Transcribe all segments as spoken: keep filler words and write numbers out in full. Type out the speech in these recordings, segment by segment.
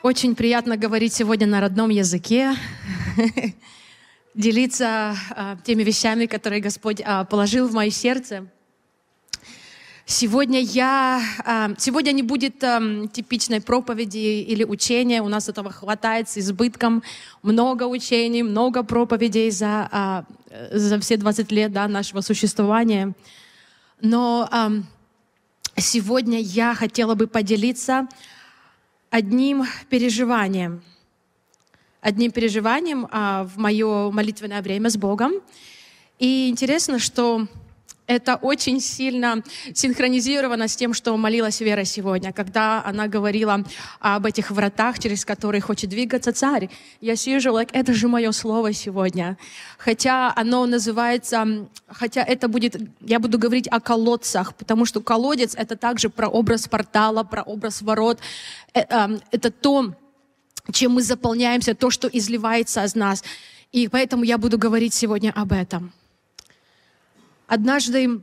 Очень приятно говорить сегодня на родном языке, делиться а, теми вещами, которые Господь а, положил в мое сердце. Сегодня я, а, сегодня не будет а, типичной проповеди или учения, у нас этого хватает с избытком, много учений, много проповедей за, а, за все двадцать лет да, нашего существования. Но а, сегодня я хотела бы поделиться одним переживанием, одним переживанием а, в мое молитвенное время с Богом. И интересно, что это очень сильно синхронизировано с тем, что молилась Вера сегодня, когда она говорила об этих вратах, через которые хочет двигаться царь. Я сижу, like, это же мое слово сегодня. Хотя оно называется, хотя это будет, я буду говорить о колодцах, потому что колодец — это также про образ портала, про образ ворот. Это то, чем мы заполняемся, то, что изливается из нас. И поэтому я буду говорить сегодня об этом. Однажды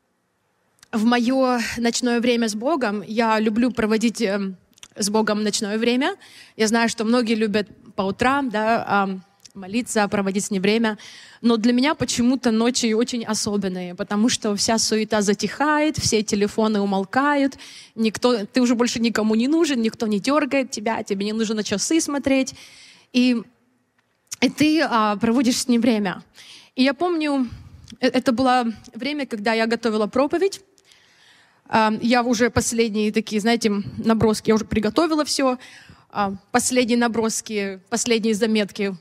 в мое ночное время с Богом, я люблю проводить с Богом ночное время. Я знаю, что многие любят по утрам да, молиться, проводить с Ним время. Но для меня почему-то ночи очень особенные, потому что вся суета затихает, все телефоны умолкают, никто, ты уже больше никому не нужен, никто не дергает тебя, тебе не нужно на часы смотреть. И, и ты а, проводишь с Ним время. И я помню, это было время, когда я готовила проповедь. Я уже последние такие, знаете, наброски, я уже приготовила все. Последние наброски, последние заметки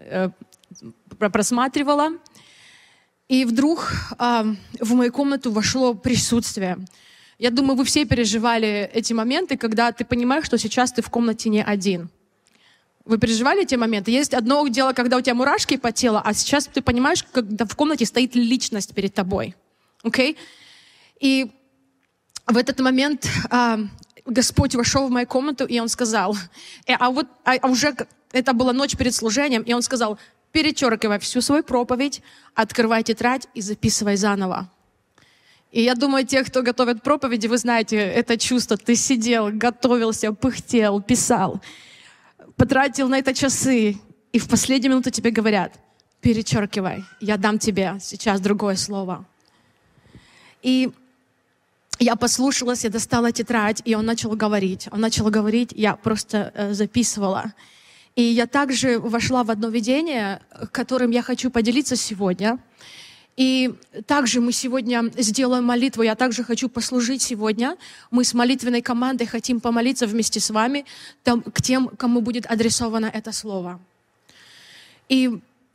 просматривала. И вдруг в мою комнату вошло присутствие. Я думаю, вы все переживали эти моменты, когда ты понимаешь, что сейчас ты в комнате не один. Вы переживали эти моменты? Есть одно дело, когда у тебя мурашки по телу, а сейчас ты понимаешь, когда в комнате стоит личность перед тобой. Okay? И в этот момент а, Господь вошел в мою комнату, и Он сказал, а вот а, а уже это была ночь перед служением, и Он сказал, перечеркивай всю свою проповедь, открывай тетрадь и записывай заново. И я думаю, те, кто готовят проповеди, вы знаете это чувство. Ты сидел, готовился, пыхтел, писал. Потратил на это часы, и в последнюю минуту тебе говорят, перечеркивай, я дам тебе сейчас другое слово. И я послушалась, я достала тетрадь, и он начал говорить. Он начал говорить, я просто э, записывала. И я также вошла в одно видение, которым я хочу поделиться сегодня. И также мы сегодня сделаем молитву, я также хочу послужить сегодня. Мы с молитвенной командой хотим помолиться вместе с вами там, к тем, кому будет адресовано это слово. И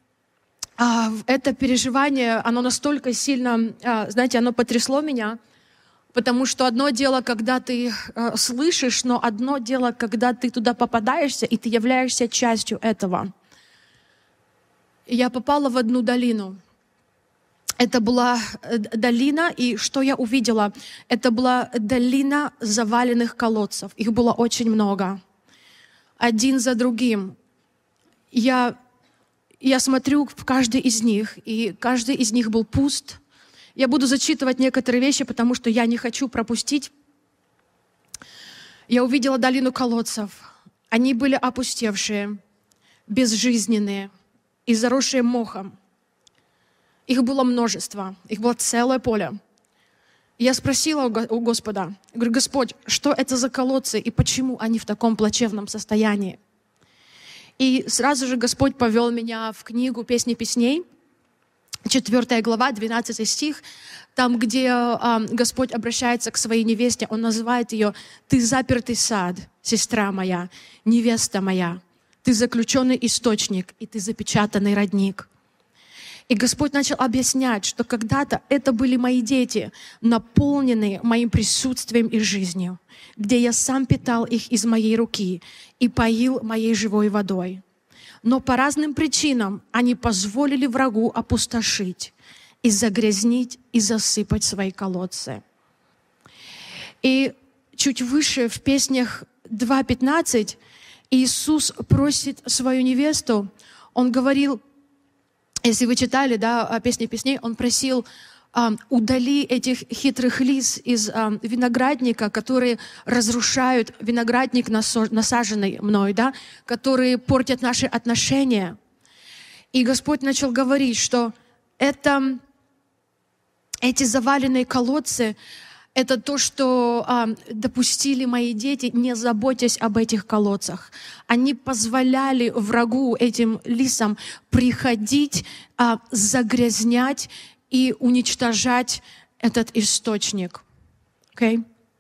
а, это переживание, оно настолько сильно, а, знаете, оно потрясло меня, потому что одно дело, когда ты а, слышишь, но одно дело, когда ты туда попадаешься, и ты являешься частью этого. И я попала в одну долину. Это была долина, и что я увидела? Это была долина заваленных колодцев. Их было очень много. Один за другим. Я, я смотрю в каждый из них, и каждый из них был пуст. Я буду зачитывать некоторые вещи, потому что я не хочу пропустить. Я увидела долину колодцев. Они были опустевшие, безжизненные и заросшие мохом. Их было множество, их было целое поле. Я спросила у Господа, говорю, Господь, что это за колодцы и почему они в таком плачевном состоянии? И сразу же Господь повел меня в книгу «Песни песней», четвёртая глава, двенадцатый стих, там, где э, Господь обращается к своей невесте, Он называет ее «Ты запертый сад, сестра моя, невеста моя, ты заключенный источник, и ты запечатанный родник». И Господь начал объяснять, что когда-то это были мои дети, наполненные моим присутствием и жизнью, где я сам питал их из моей руки и поил моей живой водой. Но по разным причинам они позволили врагу опустошить и загрязнить и засыпать свои колодцы. И чуть выше в песнях два пятнадцать Иисус просит свою невесту, Он говорил, если вы читали, да, «Песни песней», Он просил а, удали этих хитрых лис из а, виноградника, которые разрушают виноградник, насо- насаженный мной, да, которые портят наши отношения. И Господь начал говорить, что это, эти заваленные колодцы, это то, что а, допустили мои дети, не заботясь об этих колодцах. Они позволяли врагу, этим лисам, приходить, а, загрязнять и уничтожать этот источник. Okay?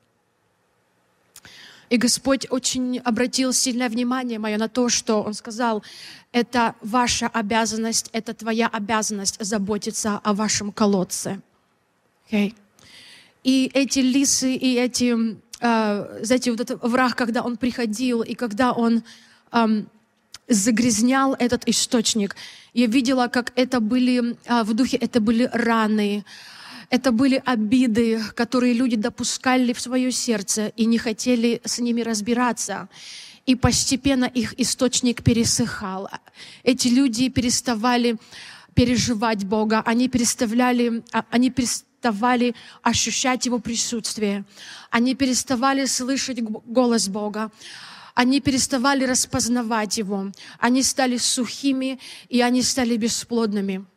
И Господь очень обратил сильное внимание мое на то, что Он сказал, это ваша обязанность, это твоя обязанность заботиться о вашем колодце. Okay? И эти лисы, и эти, э, знаете, вот этот враг, когда он приходил, и когда он э, загрязнял этот источник, я видела, как это были, э, в духе это были раны, это были обиды, которые люди допускали в свое сердце и не хотели с ними разбираться. И постепенно их источник пересыхал. Эти люди переставали переживать Бога, они переставляли, они переставали, переставали ощущать Его присутствие. Они переставали слышать голос Бога. Они переставали распознавать Его. Они стали сухими, и они стали бесплодными.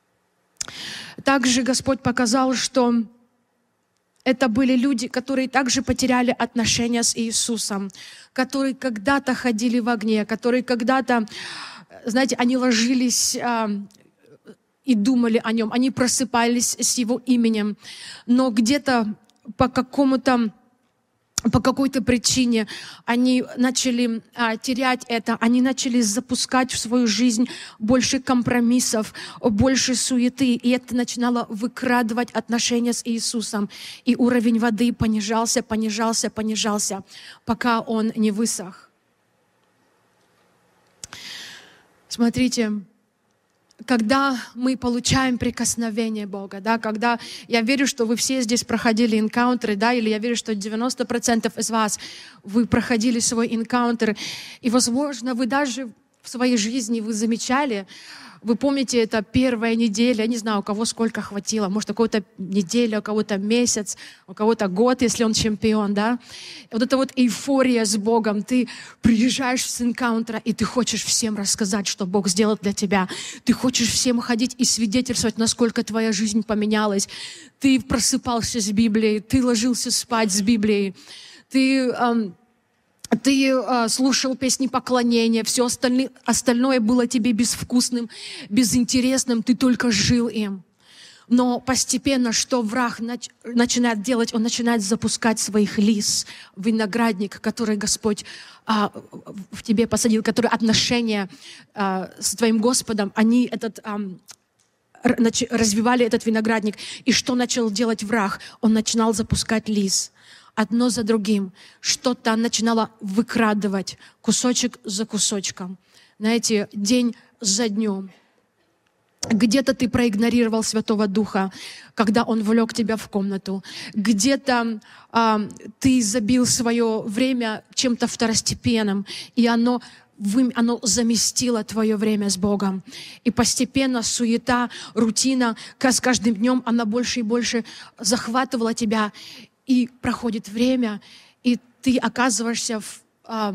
Также Господь показал, что это были люди, которые также потеряли отношения с Иисусом, которые когда-то ходили в огне, которые когда-то, знаете, они ложились и думали о Нем, они просыпались с Его именем, но где-то по какому-то, по какой-то причине они начали а, терять это, они начали запускать в свою жизнь больше компромиссов, больше суеты, и это начинало выкрадывать отношения с Иисусом, и уровень воды понижался, понижался, понижался, пока он не высох. Смотрите, когда мы получаем прикосновение Бога, да, когда я верю, что вы все здесь проходили энкаунтеры, да, или я верю, что девяносто процентов из вас вы проходили свой энкаунтер, и, возможно, вы даже в своей жизни вы замечали, вы помните, это первая неделя, я не знаю, у кого сколько хватило, может, у кого-то неделя, у кого-то месяц, у кого-то год, если он чемпион, да. И вот эта вот эйфория с Богом, ты приезжаешь с энкаунтера, и ты хочешь всем рассказать, что Бог сделал для тебя. Ты хочешь всем ходить и свидетельствовать, насколько твоя жизнь поменялась. Ты просыпался с Библией, ты ложился спать с Библией, ты... Эм, Ты э, слушал песни поклонения, все остальное, остальное было тебе безвкусным, безинтересным, ты только жил им. Но постепенно, что враг нач, начинает делать, он начинает запускать своих лис, виноградник, который Господь э, в тебе посадил, который отношения э, с твоим Господом, они этот... Э, развивали этот виноградник. И что начал делать враг? Он начинал запускать лис. Одно за другим. Что-то начинало выкрадывать кусочек за кусочком. Знаете, день за днем. Где-то ты проигнорировал Святого Духа, когда Он влек тебя в комнату. Где-то а, ты забил свое время чем-то второстепенным, и оно... оно заместило твое время с Богом. И постепенно суета, рутина, с каждым днем она больше и больше захватывала тебя. И проходит время, и ты оказываешься в... А,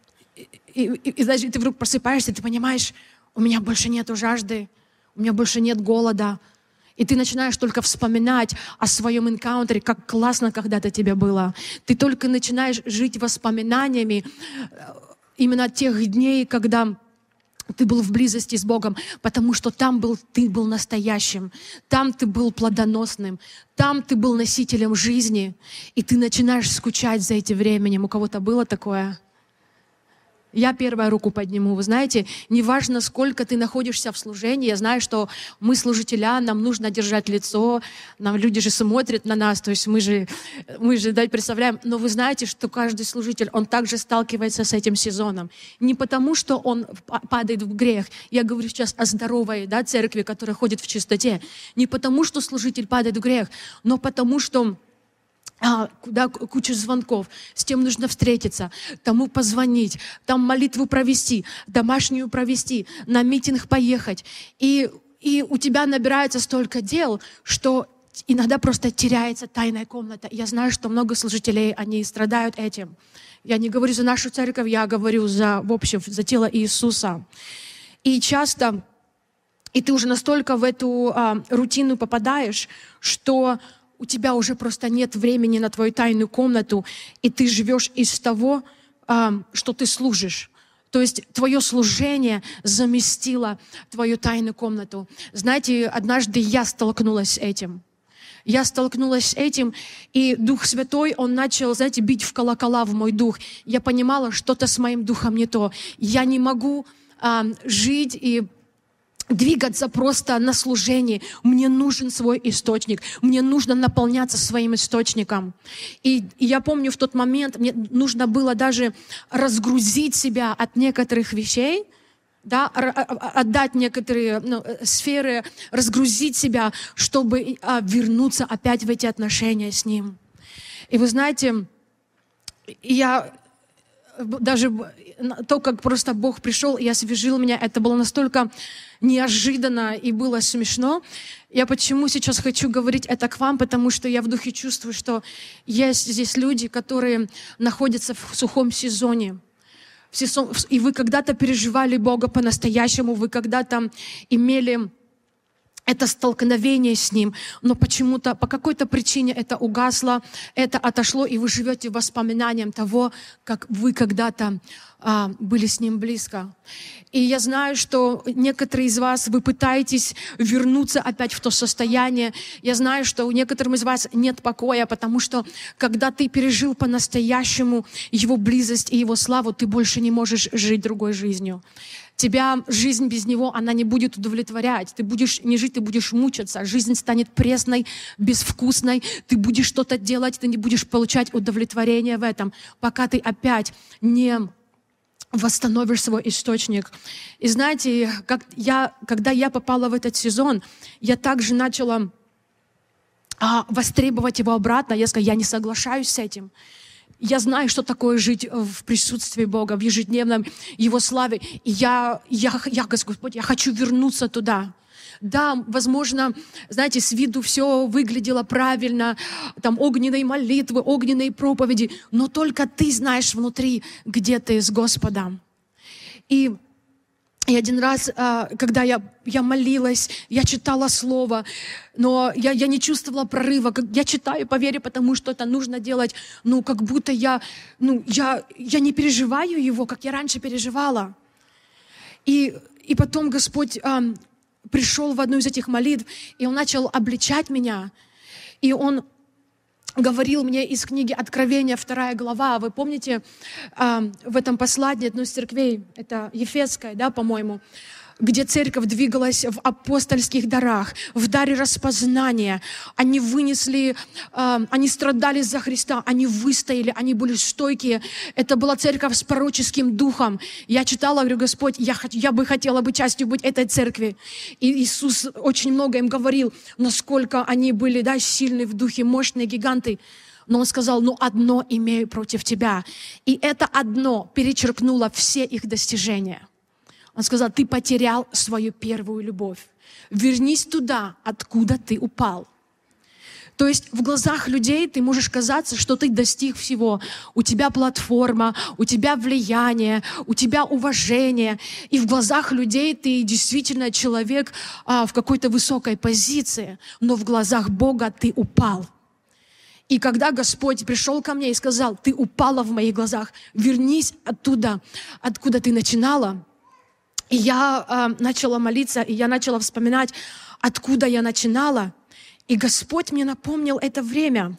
и, и, и, и ты вдруг просыпаешься, и ты понимаешь, у меня больше нету жажды, у меня больше нет голода. И ты начинаешь только вспоминать о своем энкаунтере, как классно когда-то тебе было. Ты только начинаешь жить воспоминаниями именно тех дней, когда ты был в близости с Богом, потому что там был, ты был настоящим, там ты был плодоносным, там ты был носителем жизни, и ты начинаешь скучать за этим временем. У кого-то было такое? Я первую руку подниму. Вы знаете, неважно, сколько ты находишься в служении, я знаю, что мы, служителя, нам нужно держать лицо, нам люди же смотрят на нас, то есть мы же, мы же да, представляем, но вы знаете, что каждый служитель, он также сталкивается с этим сезоном. Не потому, что он падает в грех, я говорю сейчас о здоровой, да, церкви, которая ходит в чистоте, не потому, что служитель падает в грех, но потому, что А, куда куча звонков, с тем нужно встретиться, тому позвонить, там молитву провести, домашнюю провести, на митинг поехать. И, и у тебя набирается столько дел, что иногда просто теряется тайная комната. Я знаю, что много служителей, они страдают этим. Я не говорю за нашу церковь, я говорю за, в общем, за тело Иисуса. И часто, и ты уже настолько в эту а, рутину попадаешь, что у тебя уже просто нет времени на твою тайную комнату, и ты живешь из того, а, что ты служишь. То есть твое служение заместило твою тайную комнату. Знаете, однажды я столкнулась с этим. Я столкнулась с этим, и Дух Святой, Он начал, знаете, бить в колокола в мой дух. Я понимала, что-то с моим духом не то. Я не могу а, жить и двигаться просто на служении. Мне нужен свой источник. Мне нужно наполняться своим источником. И, и я помню в тот момент, мне нужно было даже разгрузить себя от некоторых вещей, да, отдать некоторые ну, сферы, разгрузить себя, чтобы а, вернуться опять в эти отношения с Ним. И вы знаете, я даже то, как просто Бог пришел и освежил меня, это было настолько неожиданно и было смешно. Я почему сейчас хочу говорить это к вам, потому что я в духе чувствую, что есть здесь люди, которые находятся в сухом сезоне. И вы когда-то переживали Бога по-настоящему, вы когда-то имели это столкновение с Ним, но почему-то, по какой-то причине это угасло, это отошло, и вы живете воспоминанием того, как вы когда-то а, были с Ним близко. И я знаю, что некоторые из вас, вы пытаетесь вернуться опять в то состояние. Я знаю, что у некоторых из вас нет покоя, потому что когда ты пережил по-настоящему Его близость и Его славу, ты больше не можешь жить другой жизнью. Тебя жизнь без Него, она не будет удовлетворять. Ты будешь не жить, ты будешь мучиться. Жизнь станет пресной, безвкусной. Ты будешь что-то делать, ты не будешь получать удовлетворение в этом, пока ты опять не восстановишь свой источник. И знаете, как я, когда я попала в этот сезон, я также начала а, востребовать его обратно. Я сказала, я не соглашаюсь с этим. Я знаю, что такое жить в присутствии Бога, в ежедневном Его славе. И я, я, я, Господь, я хочу вернуться туда. Да, возможно, знаете, с виду все выглядело правильно, там огненные молитвы, огненные проповеди, но только ты знаешь внутри, где ты с Господом. И И один раз, когда я, я молилась, я читала Слово, но я, я не чувствовала прорыва. Я читаю по вере, потому что это нужно делать. Ну, как будто я, ну, я, я не переживаю его, как я раньше переживала. И, и потом Господь а, пришел в одну из этих молитв, и Он начал обличать меня. И Он говорил мне из книги Откровения, вторая глава. Вы помните, в этом послании одной из церквей, это Ефесская, да, по-моему, где церковь двигалась в апостольских дарах, в даре распознания. Они вынесли, они страдали за Христа, они выстояли, они были стойкие. Это была церковь с пророческим духом. Я читала, говорю, Господь, я, я бы хотела быть частью быть этой церкви. И Иисус очень много им говорил, насколько они были, да, сильны в духе, мощные гиганты. Но Он сказал, ну одно имею против тебя. И это одно перечеркнуло все их достижения. Он сказал, ты потерял свою первую любовь. Вернись туда, откуда ты упал. То есть в глазах людей ты можешь казаться, что ты достиг всего. У тебя платформа, у тебя влияние, у тебя уважение. И в глазах людей ты действительно человек а, в какой-то высокой позиции. Но в глазах Бога ты упал. И когда Господь пришел ко мне и сказал, ты упала в моих глазах, вернись оттуда, откуда ты начинала. И я э, начала молиться, и я начала вспоминать, откуда я начинала. И Господь мне напомнил это время.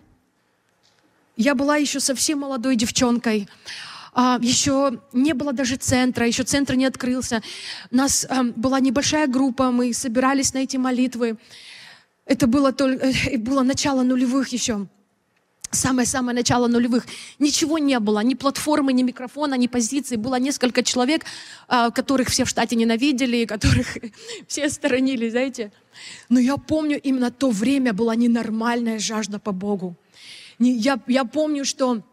Я была еще совсем молодой девчонкой. Э, еще не было даже центра, еще центр не открылся. У нас э, была небольшая группа, мы собирались на эти молитвы. Это было, только, э, было начало нулевых еще. Самое-самое начало нулевых. Ничего не было, ни платформы, ни микрофона, ни позиции. Было несколько человек, которых все в штате ненавидели, которых все сторонили, знаете. Но я помню, именно то время была ненормальная жажда по Богу. Я, я помню, что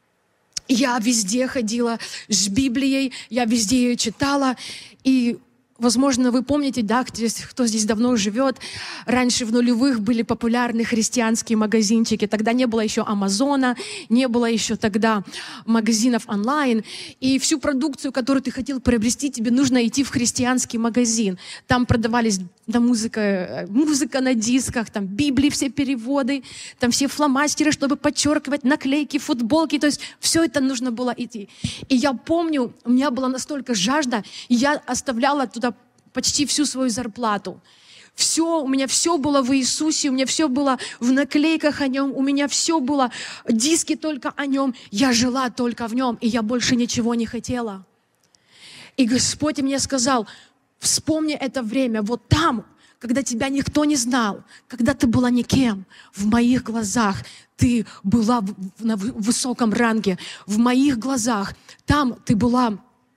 я везде ходила с Библией, я везде ее читала. И Возможно, вы помните, да, кто здесь давно живет. Раньше в нулевых были популярны христианские магазинчики. Тогда не было еще Амазона, не было еще тогда магазинов онлайн. И всю продукцию, которую ты хотел приобрести, тебе нужно идти в христианский магазин. Там продавались да, музыка, музыка на дисках, там Библии, все переводы, там все фломастеры, чтобы подчеркивать, наклейки, футболки. То есть все это нужно было идти. И я помню, у меня была настолько жажда, и я оставляла туда почти всю свою зарплату. Все, у меня все было в Иисусе, у меня все было в наклейках о Нем, у меня все было, диски только о Нем. Я жила только в Нем, и я больше ничего не хотела. И Господь мне сказал, вспомни это время, вот там, когда тебя никто не знал, когда ты была никем, в моих глазах ты была на высоком ранге, в моих глазах там ты была...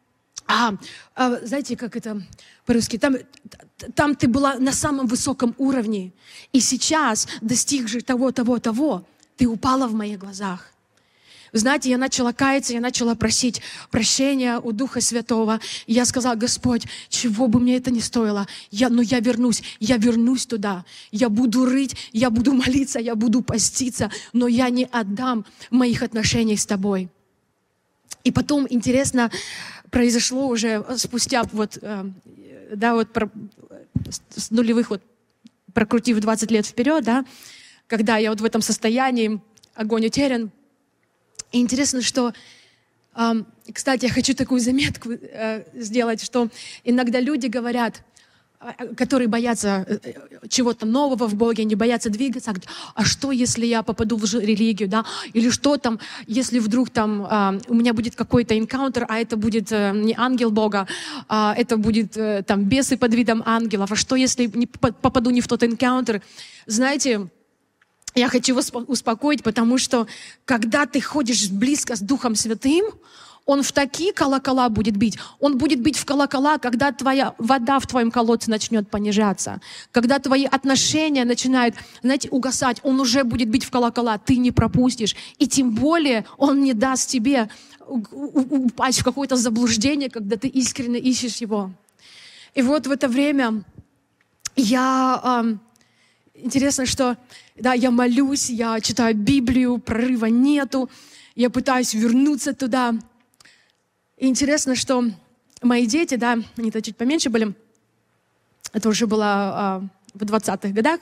А, а, знаете, как это по-русски? Там, там ты была на самом высоком уровне. И сейчас, достиг же того, того, того, ты упала в моих глазах. Вы знаете, я начала каяться, я начала просить прощения у Духа Святого. И я сказала, Господь, чего бы мне это ни стоило, я, но я вернусь, я вернусь туда. Я буду рыть, я буду молиться, я буду поститься, но я не отдам моих отношений с Тобой. И потом, интересно, произошло уже спустя вот, э, да, вот про, с нулевых, вот, прокрутив двадцать лет вперед, да, когда я вот в этом состоянии, огонь утерян. И интересно, что, э, кстати, я хочу такую заметку э, сделать, что иногда люди говорят, которые боятся чего-то нового в Боге, не боятся двигаться, говорят, а что, если я попаду в религию, да, или что там, если вдруг там а, у меня будет какой-то энкаунтер, а это будет а, не ангел Бога, а это будет а, там бесы под видом ангелов, а что, если не попаду не в тот энкаунтер? Знаете, я хочу вас успокоить, потому что когда ты ходишь близко с Духом Святым, Он в такие колокола будет бить. Он будет бить в колокола, когда твоя вода в твоем колодце начнет понижаться. Когда твои отношения начинают, знаете, угасать. Он уже будет бить в колокола. Ты не пропустишь. И тем более Он не даст тебе упасть в какое-то заблуждение, когда ты искренне ищешь Его. И вот в это время я... Э, интересно, что да, я молюсь, я читаю Библию, прорыва нету. Я пытаюсь вернуться туда. И интересно, что мои дети, да, они-то чуть поменьше были, это уже было а, в двадцатых годах,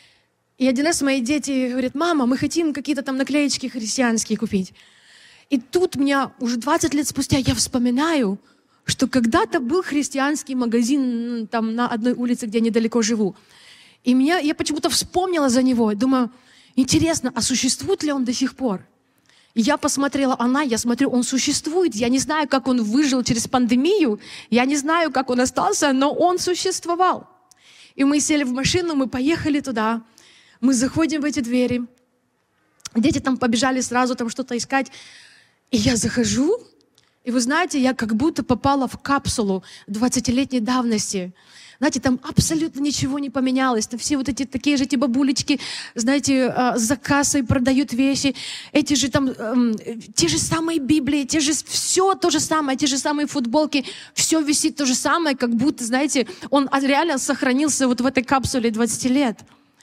и один раз мои дети говорят, мама, мы хотим какие-то там наклеечки христианские купить. И тут меня уже двадцать лет спустя я вспоминаю, что когда-то был христианский магазин там на одной улице, где я недалеко живу. И меня, я почему-то вспомнила за него, думаю, интересно, а существует ли он до сих пор? Я посмотрела онлайн, я смотрю, он существует. Я не знаю, как он выжил через пандемию, я не знаю, как он остался, но он существовал. И мы сели в машину, мы поехали туда, мы заходим в эти двери. Дети там побежали сразу там что-то искать. И я захожу, и вы знаете, я как будто попала в капсулу двадцатилетней давности. Знаете, там абсолютно ничего не поменялось. Там все вот эти такие же эти бабулечки, знаете, за кассой продают вещи. Эти же там, эм, те же самые Библии, те же, все то же самое, те же самые футболки. Все висит то же самое, как будто, знаете, он реально сохранился вот в этой капсуле двадцать лет.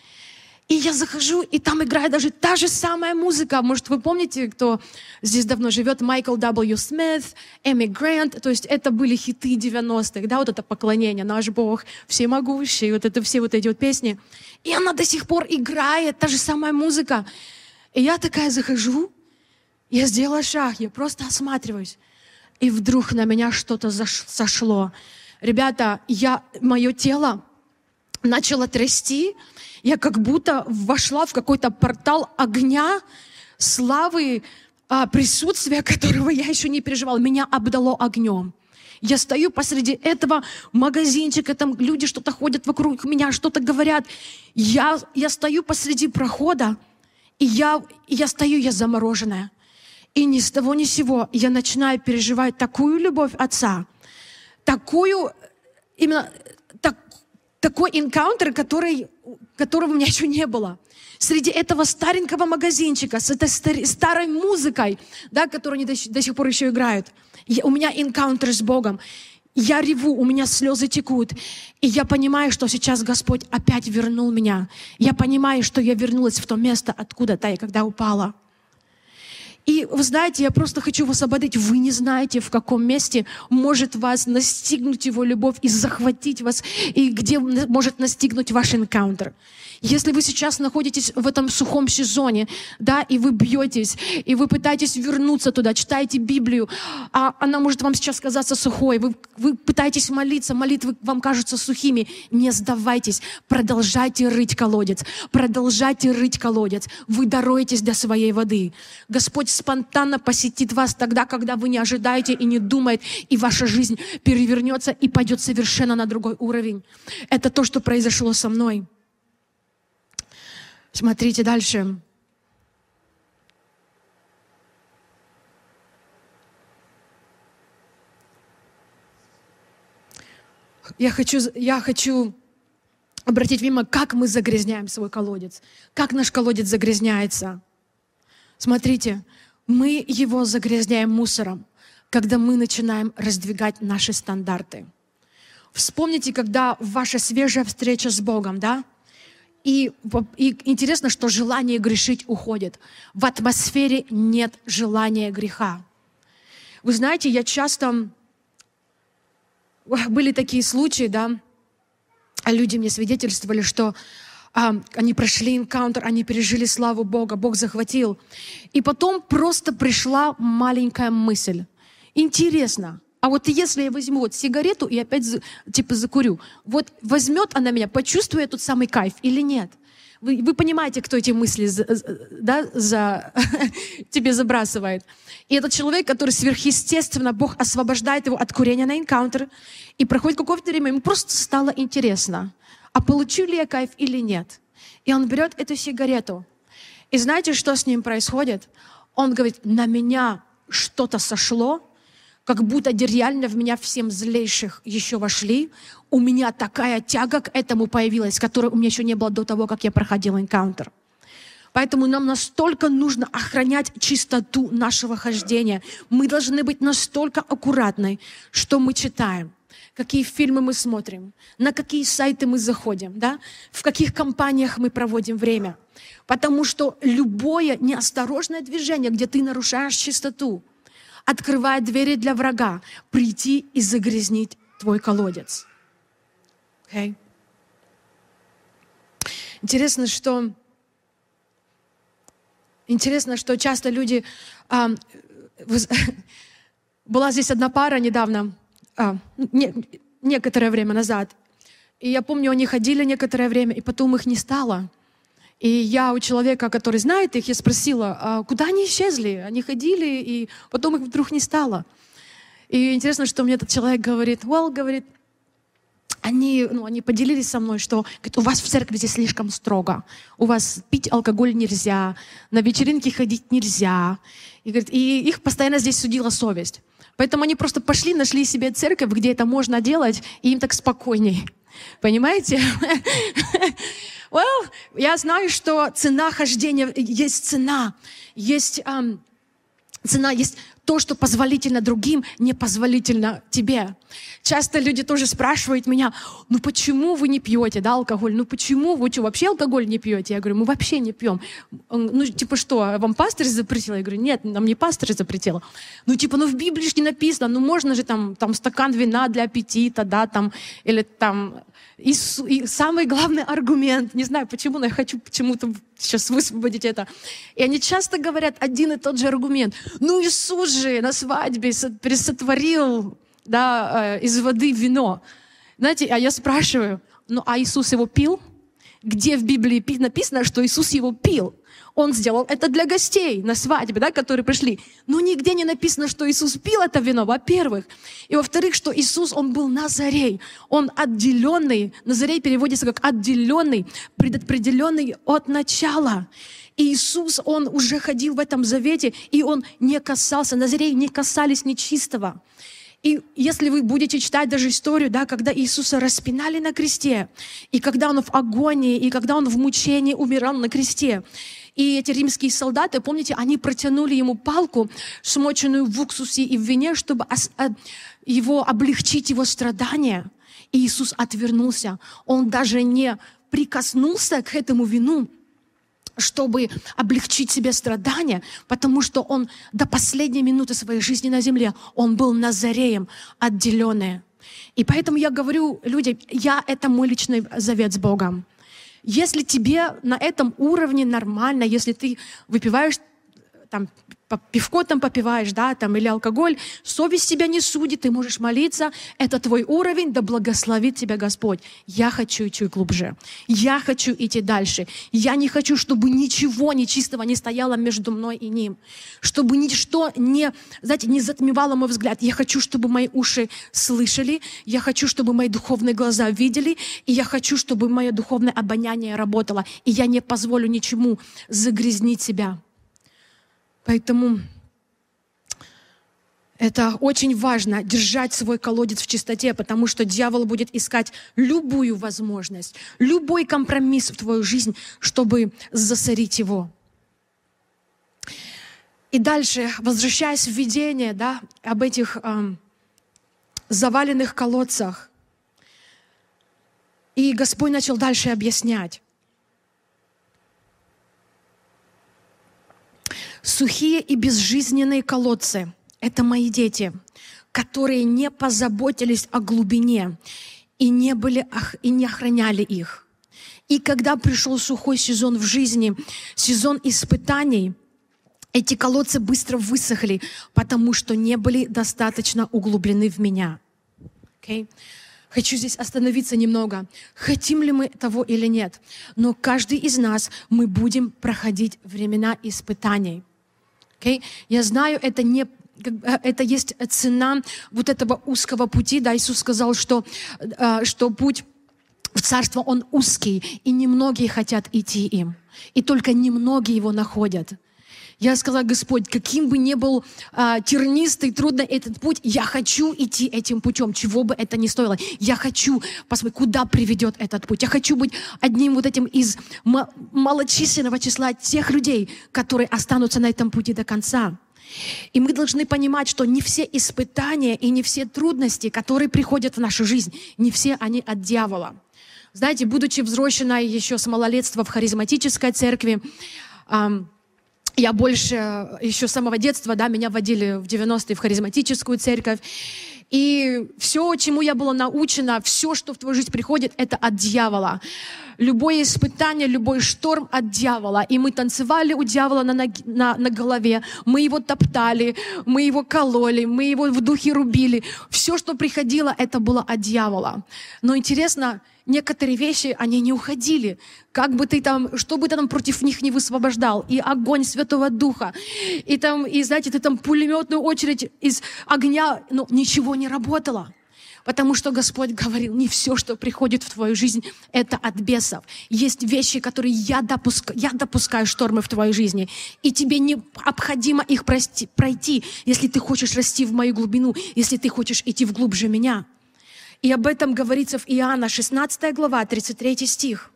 И я захожу, и там играет даже та же самая музыка. Может, вы помните, кто здесь давно живет? Майкл дабл ю. Смит, Эми Грант. То есть это были хиты девяностых, да, вот это поклонение, наш Бог всемогущий, вот это все вот эти вот песни. И она до сих пор играет, та же самая музыка. И я такая захожу, я сделала шаг, я просто осматриваюсь. И вдруг на меня что-то сошло. Ребята, я, мое тело начало трясти. Я как будто вошла в какой-то портал огня, славы, присутствия, которого я еще не переживала. Меня обдало огнем. Я стою посреди этого магазинчика, там люди что-то ходят вокруг меня, что-то говорят. Я, я стою посреди прохода, и я, и я стою, я замороженная. И ни с того ни с сего я начинаю переживать такую любовь Отца, такую, именно так, такой энкаунтер, который, которого у меня еще не было. Среди этого старенького магазинчика, с этой старой музыкой, да, которую они до, до сих пор еще играют. Я, у меня энкаунтер с Богом. Я реву, у меня слезы текут. И я понимаю, что сейчас Господь опять вернул меня. Я понимаю, что я вернулась в то место, откуда-то я когда упала. И вы знаете, я просто хочу вас ободрить. Вы не знаете, в каком месте может вас настигнуть Его любовь и захватить вас, и где может настигнуть ваш энкаунтер. Если вы сейчас находитесь в этом сухом сезоне, да, и вы бьетесь, и вы пытаетесь вернуться туда, читаете Библию, а она может вам сейчас казаться сухой, вы, вы пытаетесь молиться, молитвы вам кажутся сухими, не сдавайтесь, продолжайте рыть колодец, продолжайте рыть колодец, вы дороетесь до своей воды. Господь спонтанно посетит вас тогда, когда вы не ожидаете и не думаете, и ваша жизнь перевернется и пойдет совершенно на другой уровень. Это то, что произошло со мной. Смотрите дальше. Я хочу, я хочу обратить внимание, как мы загрязняем свой колодец. Как наш колодец загрязняется. Смотрите, мы его загрязняем мусором, когда мы начинаем раздвигать наши стандарты. Вспомните, когда ваша свежая встреча с Богом, да? И, и интересно, что желание грешить уходит. В атмосфере нет желания греха. Вы знаете, я часто... Были такие случаи, да, люди мне свидетельствовали, что а, они прошли энкаунтер, они пережили славу Бога, Бог захватил. И потом просто пришла маленькая мысль. Интересно, а вот если я возьму вот сигарету и опять типа закурю, вот возьмет она меня, почувствую я тот самый кайф или нет? Вы, вы понимаете, кто эти мысли за, да, за, тебе забрасывает. И этот человек, который сверхъестественно, Бог освобождает его от курения на энкаунтер, и проходит какое-то время, ему просто стало интересно, а получу ли я кайф или нет. И он берет эту сигарету. И знаете, что с ним происходит? Он говорит, на меня что-то сошло, как будто реально в меня всем злейших еще вошли. У меня такая тяга к этому появилась, которой у меня еще не было до того, как я проходила энкаунтер. Поэтому нам настолько нужно охранять чистоту нашего хождения. Мы должны быть настолько аккуратны, что мы читаем, какие фильмы мы смотрим, на какие сайты мы заходим, да? В каких компаниях мы проводим время. Потому что любое неосторожное движение, где ты нарушаешь чистоту, открывает двери для врага прийти и загрязнить твой колодец. Okay? Интересно, что интересно, что часто люди... А, вы, была здесь одна пара недавно, а, не, некоторое время назад, и я помню, они ходили некоторое время, и потом их не стало. И я у человека, который знает их, я спросила, а куда они исчезли? Они ходили, и потом их вдруг не стало. И интересно, что мне этот человек говорит, well, говорит, они, ну, они поделились со мной, что говорит, у вас в церкви здесь слишком строго. У вас пить алкоголь нельзя, на вечеринки ходить нельзя. И, говорит, и их постоянно здесь судила совесть. Поэтому они просто пошли, нашли себе церковь, где это можно делать, и им так спокойней. Понимаете? Well, я знаю, что цена хождения, есть цена, есть um, цена, есть то, что позволительно другим, непозволительно тебе. Часто люди тоже спрашивают меня, ну почему вы не пьете, да, алкоголь? Ну почему вы что, вообще алкоголь не пьете? Я говорю, мы вообще не пьем. Ну типа что, вам пастырь запретил? Я говорю, нет, нам не пастырь запретил. Ну типа, ну в Библии же не написано, ну можно же там, там стакан вина для аппетита, да, там, или там... И, и самый главный аргумент, не знаю почему, но я хочу почему-то сейчас высвободить это. И они часто говорят один и тот же аргумент. Ну Иисус же на свадьбе сотворил, да, из воды вино. Знаете, а я спрашиваю, ну а Иисус его пил? Где в Библии написано, что Иисус его пил? Он сделал это для гостей на свадьбе, да, которые пришли. Но нигде не написано, что Иисус пил это вино, во-первых. И во-вторых, что Иисус, Он был Назарей. Он отделенный. Назарей переводится как отделенный, предопределенный от начала. И Иисус, Он уже ходил в этом завете, и Он не касался, Назарей не касались нечистого. И если вы будете читать даже историю, да, когда Иисуса распинали на кресте, и когда Он в агонии, и когда Он в мучении умирал на кресте, И эти римские солдаты, помните, они протянули ему палку, смоченную в уксусе и в вине, чтобы его облегчить его страдания. И Иисус отвернулся. Он даже не прикоснулся к этому вину, чтобы облегчить себе страдания, потому что он до последней минуты своей жизни на земле, он был Назареем, отделенный. И поэтому я говорю людям, я, это мой личный завет с Богом. Если тебе на этом уровне нормально, если ты выпиваешь там, пивко там попиваешь, да, там, или алкоголь, совесть тебя не судит, ты можешь молиться, это твой уровень, да благословит тебя Господь. Я хочу идти глубже, я хочу идти дальше, я не хочу, чтобы ничего нечистого не стояло между мной и ним, чтобы ничто не, знаете, не затмевало мой взгляд. Я хочу, чтобы мои уши слышали, я хочу, чтобы мои духовные глаза видели, и я хочу, чтобы мое духовное обоняние работало, и я не позволю ничему загрязнить себя. Поэтому это очень важно, держать свой колодец в чистоте, потому что дьявол будет искать любую возможность, любой компромисс в твою жизнь, чтобы засорить его. И дальше, возвращаясь в видение, да, об этих э, заваленных колодцах, и Господь начал дальше объяснять. Сухие и безжизненные колодцы — это мои дети, которые не позаботились о глубине и не, были, и не охраняли их. И когда пришел сухой сезон в жизни, сезон испытаний, эти колодцы быстро высохли, потому что не были достаточно углублены в меня. Okay? Хочу здесь остановиться немного. Хотим ли мы того или нет? Но каждый из нас, мы будем проходить времена испытаний. Okay? Я знаю, это не, это есть цена вот этого узкого пути. Да, Иисус сказал, что, что путь в царство, он узкий, и немногие хотят идти им. И только немногие его находят. Я сказала: Господь, каким бы ни был а, тернистый, трудный этот путь, я хочу идти этим путем, чего бы это ни стоило. Я хочу посмотреть, куда приведет этот путь. Я хочу быть одним вот этим из м- малочисленного числа тех людей, которые останутся на этом пути до конца. И мы должны понимать, что не все испытания и не все трудности, которые приходят в нашу жизнь, не все они от дьявола. Знаете, будучи взросленной еще с малолетства в харизматической церкви, эм, я больше еще с самого детства, да, меня водили в девяностые в харизматическую церковь. И все, чему я была научена, все, что в твою жизнь приходит, это от дьявола. Любое испытание, любой шторм от дьявола. И мы танцевали у дьявола на, ноги, на, на голове, мы его топтали, мы его кололи, мы его в духе рубили. Все, что приходило, это было от дьявола. Но интересно, некоторые вещи, они не уходили. Как бы ты там, что бы ты там против них не высвобождал. И огонь Святого Духа. И там, и знаете, ты там пулеметную очередь из огня, но ничего не работало. Потому что Господь говорил, не все, что приходит в твою жизнь, это от бесов. Есть вещи, которые я допускаю, я допускаю штормы в твоей жизни. И тебе необходимо их прости, пройти, если ты хочешь расти в мою глубину, если ты хочешь идти вглубже меня. И об этом говорится в Иоанна шестнадцатая глава, тридцать третий стих.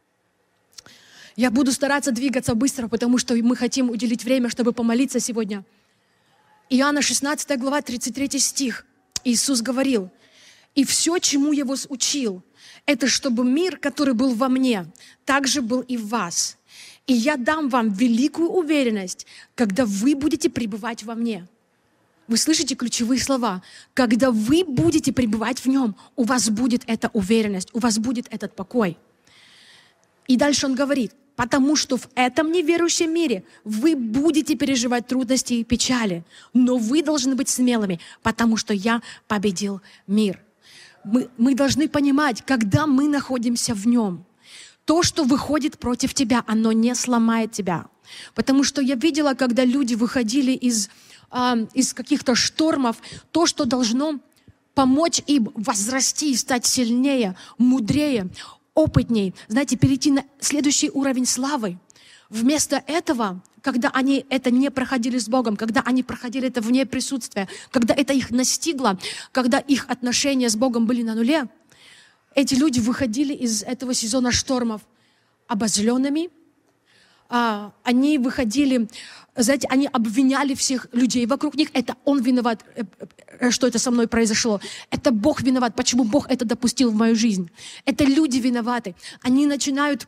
Я буду стараться двигаться быстро, потому что мы хотим уделить время, чтобы помолиться сегодня. Иоанна шестнадцатая глава, тридцать третий стих. Иисус говорил: «И все, чему я вас учил, это чтобы мир, который был во мне, также был и в вас. И я дам вам великую уверенность, когда вы будете пребывать во мне». Вы слышите ключевые слова? Когда вы будете пребывать в нем, у вас будет эта уверенность, у вас будет этот покой. И дальше он говорит: потому что в этом неверующем мире вы будете переживать трудности и печали, но вы должны быть смелыми, потому что я победил мир. Мы, мы должны понимать, когда мы находимся в нем, то, что выходит против тебя, оно не сломает тебя. Потому что я видела, когда люди выходили из, э, из каких-то штормов, то, что должно помочь им возрасти и стать сильнее, мудрее, опытней, знаете, перейти на следующий уровень славы. Вместо этого, когда они это не проходили с Богом, когда они проходили это вне присутствия, когда это их настигло, когда их отношения с Богом были на нуле, эти люди выходили из этого сезона штормов обозленными, а, они выходили, знаете, они обвиняли всех людей вокруг них. Это он виноват, что это со мной произошло. Это Бог виноват. Почему Бог это допустил в мою жизнь? Это люди виноваты. Они начинают,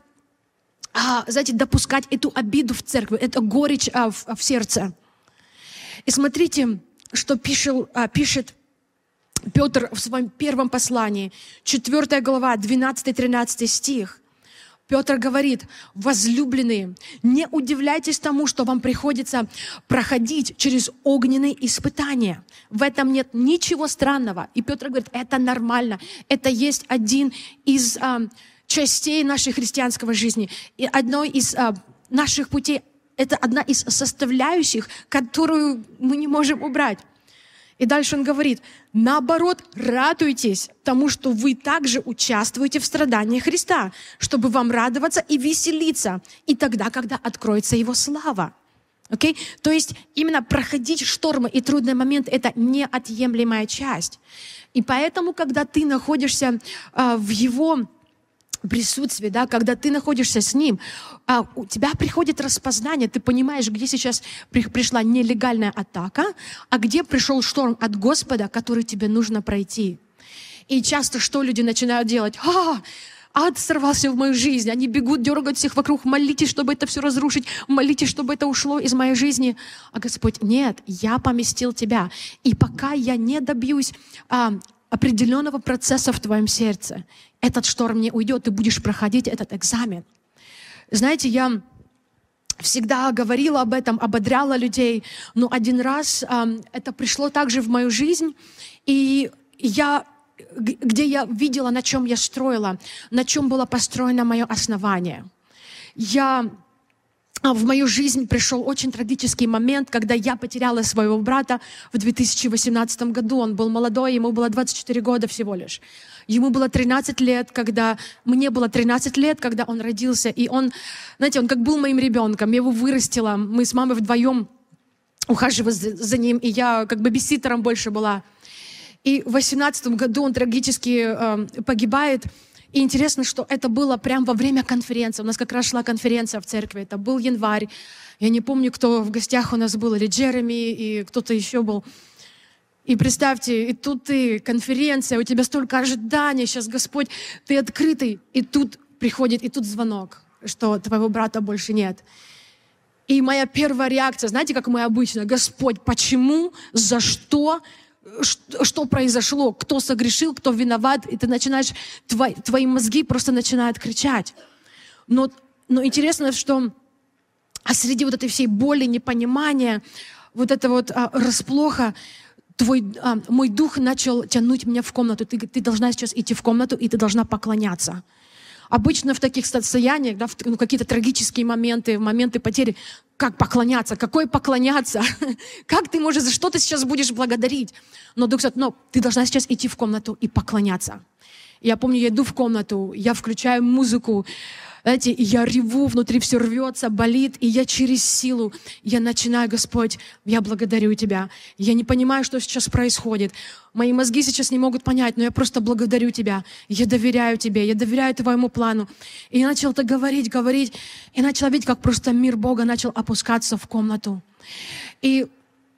а, знаете, допускать эту обиду в церкви, эту горечь а, в, в сердце. И смотрите, что пишет, а, пишет Петр в своем первом послании, четвёртая глава, двенадцатый-тринадцатый стих. Петр говорит: возлюбленные, не удивляйтесь тому, что вам приходится проходить через огненные испытания. В этом нет ничего странного. И Петр говорит, это нормально. Это есть один из а, частей нашей христианской жизни. И одной из а, наших путей, это одна из составляющих, которую мы не можем убрать. И дальше он говорит, наоборот, радуйтесь тому, что вы также участвуете в страдании Христа, чтобы вам радоваться и веселиться, и тогда, когда откроется Его слава. Okay? То есть именно проходить штормы и трудные моменты — это неотъемлемая часть. И поэтому, когда ты находишься а, в Его присутствии, да, когда ты находишься с Ним, а, у тебя приходит распознание, ты понимаешь, где сейчас при, пришла нелегальная атака, а где пришел шторм от Господа, который тебе нужно пройти. И часто что люди начинают делать? А, ад сорвался в мою жизнь, они бегут, дергают всех вокруг, молитесь, чтобы это все разрушить, молитесь, чтобы это ушло из моей жизни. А Господь, нет, я поместил тебя, и пока я не добьюсь а, определенного процесса в твоем сердце, этот шторм не уйдет, ты будешь проходить этот экзамен. Знаете, я всегда говорила об этом, ободряла людей, но один раз э, это пришло также в мою жизнь, и я, где я видела, на чем я строила, на чем было построено мое основание. Я... В мою жизнь пришел очень трагический момент, когда я потеряла своего брата в две тысячи восемнадцатом году. Он был молодой, ему было двадцать четыре года всего лишь. Ему было тринадцать лет, когда... Мне было тринадцать лет, когда он родился. И он, знаете, он как был моим ребенком. Я его вырастила. Мы с мамой вдвоем ухаживали за ним, и я как бы биситером больше была. И в восемнадцатом году он трагически э, погибает. И интересно, что это было прямо во время конференции. У нас как раз шла конференция в церкви. Это был январь. Я не помню, кто в гостях у нас был, или Джереми, и кто-то еще был. И представьте, и тут ты, конференция, у тебя столько ожиданий, сейчас Господь, ты открытый. И тут приходит, и тут звонок, что твоего брата больше нет. И моя первая реакция, знаете, как мы обычно, Господь, почему, за что, что, что произошло, кто согрешил, кто виноват, и ты начинаешь, твои, твои мозги просто начинают кричать. Но, но интересно, что а среди вот этой всей боли, непонимания, вот это вот а, расплоха, твой, а, мой дух начал тянуть меня в комнату. Ты, ты должна сейчас идти в комнату, и ты должна поклоняться. Обычно в таких состояниях, да, в, ну, какие-то трагические моменты, моменты потери, как поклоняться, какой поклоняться, как ты можешь, за что ты сейчас будешь благодарить? Но Дух говорит, но ты должна сейчас идти в комнату и поклоняться. Я помню, я иду в комнату, я включаю музыку, знаете, и я реву, внутри все рвется, болит, и я через силу, я начинаю, Господь, я благодарю Тебя. Я не понимаю, что сейчас происходит. Мои мозги сейчас не могут понять, но я просто благодарю Тебя. Я доверяю Тебе, я доверяю Твоему плану. И я начал это говорить, говорить, и начал видеть, как просто мир Бога начал опускаться в комнату. И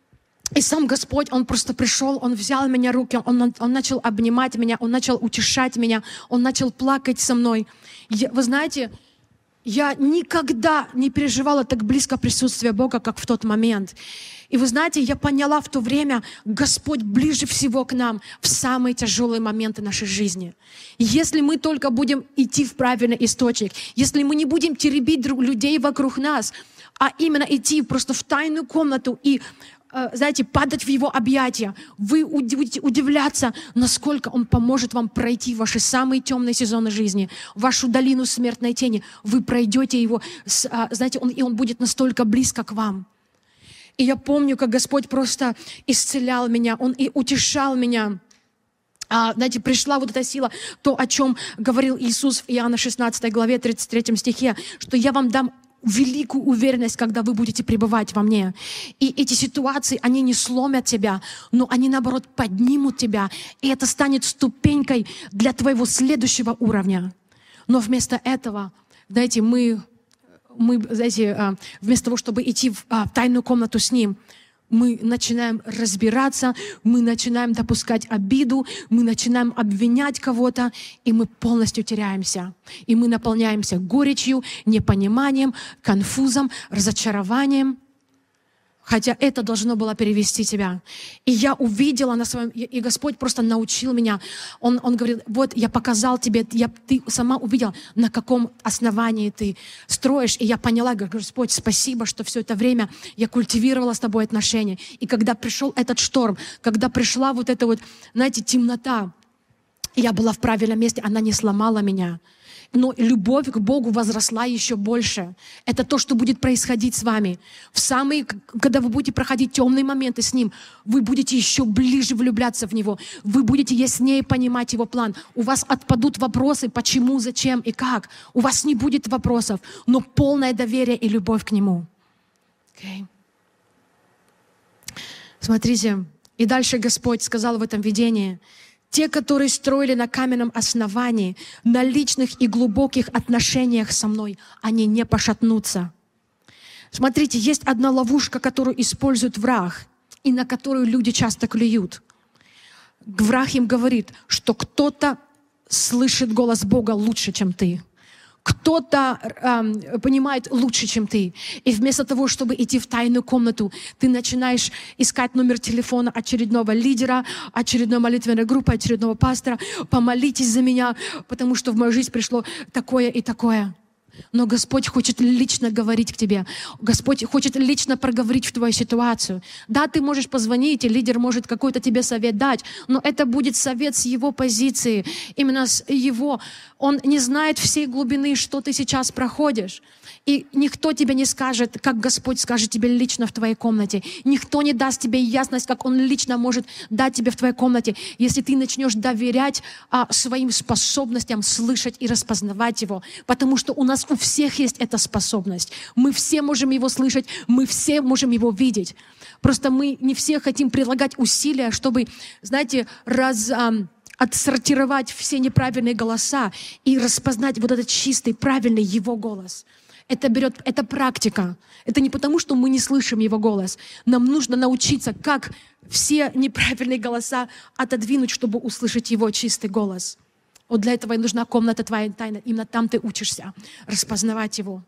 И сам Господь, Он просто пришел, Он взял меня в руки, Он, он начал обнимать меня, Он начал утешать меня, Он начал плакать со мной. Я, вы знаете, я никогда не переживала так близко присутствие Бога, как в тот момент. И вы знаете, я поняла в то время, Господь ближе всего к нам в самые тяжелые моменты нашей жизни. Если мы только будем идти в правильный источник, если мы не будем теребить друг, людей вокруг нас, а именно идти просто в тайную комнату и знаете, падать в Его объятия, вы будете удивляться, насколько Он поможет вам пройти ваши самые темные сезоны жизни, вашу долину смертной тени. Вы пройдете Его, знаете, он, и Он будет настолько близко к вам. И я помню, как Господь просто исцелял меня, Он и утешал меня. А, знаете, пришла вот эта сила, то, о чем говорил Иисус в Иоанна шестнадцатой главе, тридцать третьем стихе, что я вам дам великую уверенность, когда вы будете пребывать во мне. И эти ситуации, они не сломят тебя, но они, наоборот, поднимут тебя. И это станет ступенькой для твоего следующего уровня. Но вместо этого, знаете, мы, мы, знаете, вместо того, чтобы идти в тайную комнату с Ним, мы начинаем разбираться, мы начинаем допускать обиду, мы начинаем обвинять кого-то, и мы полностью теряемся. И мы наполняемся горечью, непониманием, конфузом, разочарованием. Хотя это должно было перевести тебя. И я увидела на своем... И Господь просто научил меня. Он, он говорит, вот я показал тебе, я, ты сама увидела, на каком основании ты строишь. И я поняла, говорю, Господь, спасибо, что все это время я культивировала с тобой отношения. И когда пришел этот шторм, когда пришла вот эта вот, знаете, темнота, я была в правильном месте, она не сломала меня. Но любовь к Богу возросла еще больше. Это то, что будет происходить с вами. В самые, когда вы будете проходить темные моменты с Ним, вы будете еще ближе влюбляться в Него. Вы будете яснее понимать Его план. У вас отпадут вопросы, почему, зачем и как. У вас не будет вопросов, но полное доверие и любовь к Нему. Okay. Смотрите, и дальше Господь сказал в этом видении: те, которые строили на каменном основании, на личных и глубоких отношениях со мной, они не пошатнутся. Смотрите, есть одна ловушка, которую использует враг, и на которую люди часто клюют. Враг им говорит, что кто-то слышит голос Бога лучше, чем ты. Кто-то э, понимает лучше, чем ты. И вместо того, чтобы идти в тайную комнату, ты начинаешь искать номер телефона очередного лидера, очередной молитвенной группы, очередного пастора. Помолитесь за меня, потому что в мою жизнь пришло такое и такое. Но Господь хочет лично говорить к тебе. Господь хочет лично проговорить в твою ситуацию. Да, ты можешь позвонить, и лидер может какой-то тебе совет дать, но это будет совет с его позиции, именно с его. Он не знает всей глубины, что ты сейчас проходишь. И никто тебе не скажет, как Господь скажет тебе лично в твоей комнате. Никто не даст тебе ясность, как Он лично может дать тебе в твоей комнате, если ты начнешь доверять а, своим способностям слышать и распознавать Его. Потому что у нас у всех есть эта способность. Мы все можем Его слышать, мы все можем Его видеть. Просто мы не все хотим прилагать усилия, чтобы, знаете, раз... А, отсортировать все неправильные голоса и распознать вот этот чистый, правильный Его голос. Это берет, это практика. Это не потому, что мы не слышим Его голос. Нам нужно научиться, как все неправильные голоса отодвинуть, чтобы услышать Его чистый голос. Вот для этого и нужна комната твоя тайна. Именно там ты учишься распознавать Его.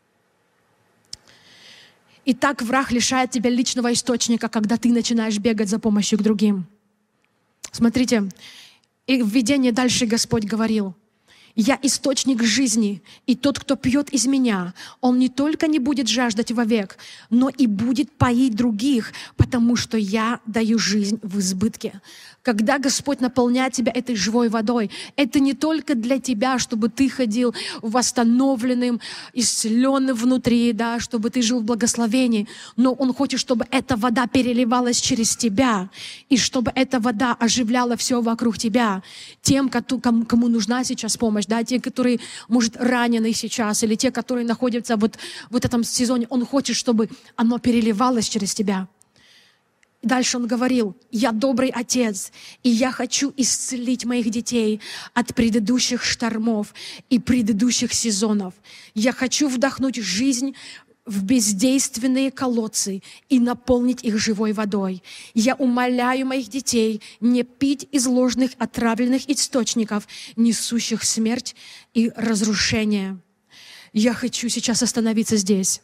И так враг лишает тебя личного источника, когда ты начинаешь бегать за помощью к другим. Смотрите, и в видении дальше Господь говорил: «Я источник жизни, и тот, кто пьет из меня, он не только не будет жаждать вовек, но и будет поить других, потому что я даю жизнь в избытке». Когда Господь наполняет тебя этой живой водой, это не только для тебя, чтобы ты ходил восстановленным, исцеленным внутри, да, чтобы ты жил в благословении, но Он хочет, чтобы эта вода переливалась через тебя, и чтобы эта вода оживляла все вокруг тебя. Тем, кому нужна сейчас помощь, да, те, которые, может, ранены сейчас, или те, которые находятся вот в этом сезоне, Он хочет, чтобы оно переливалось через тебя. Дальше Он говорил: «Я добрый Отец, и я хочу исцелить моих детей от предыдущих штормов и предыдущих сезонов. Я хочу вдохнуть жизнь в бездейственные колодцы и наполнить их живой водой. Я умоляю моих детей не пить из ложных отравленных источников, несущих смерть и разрушение». Я хочу сейчас остановиться здесь.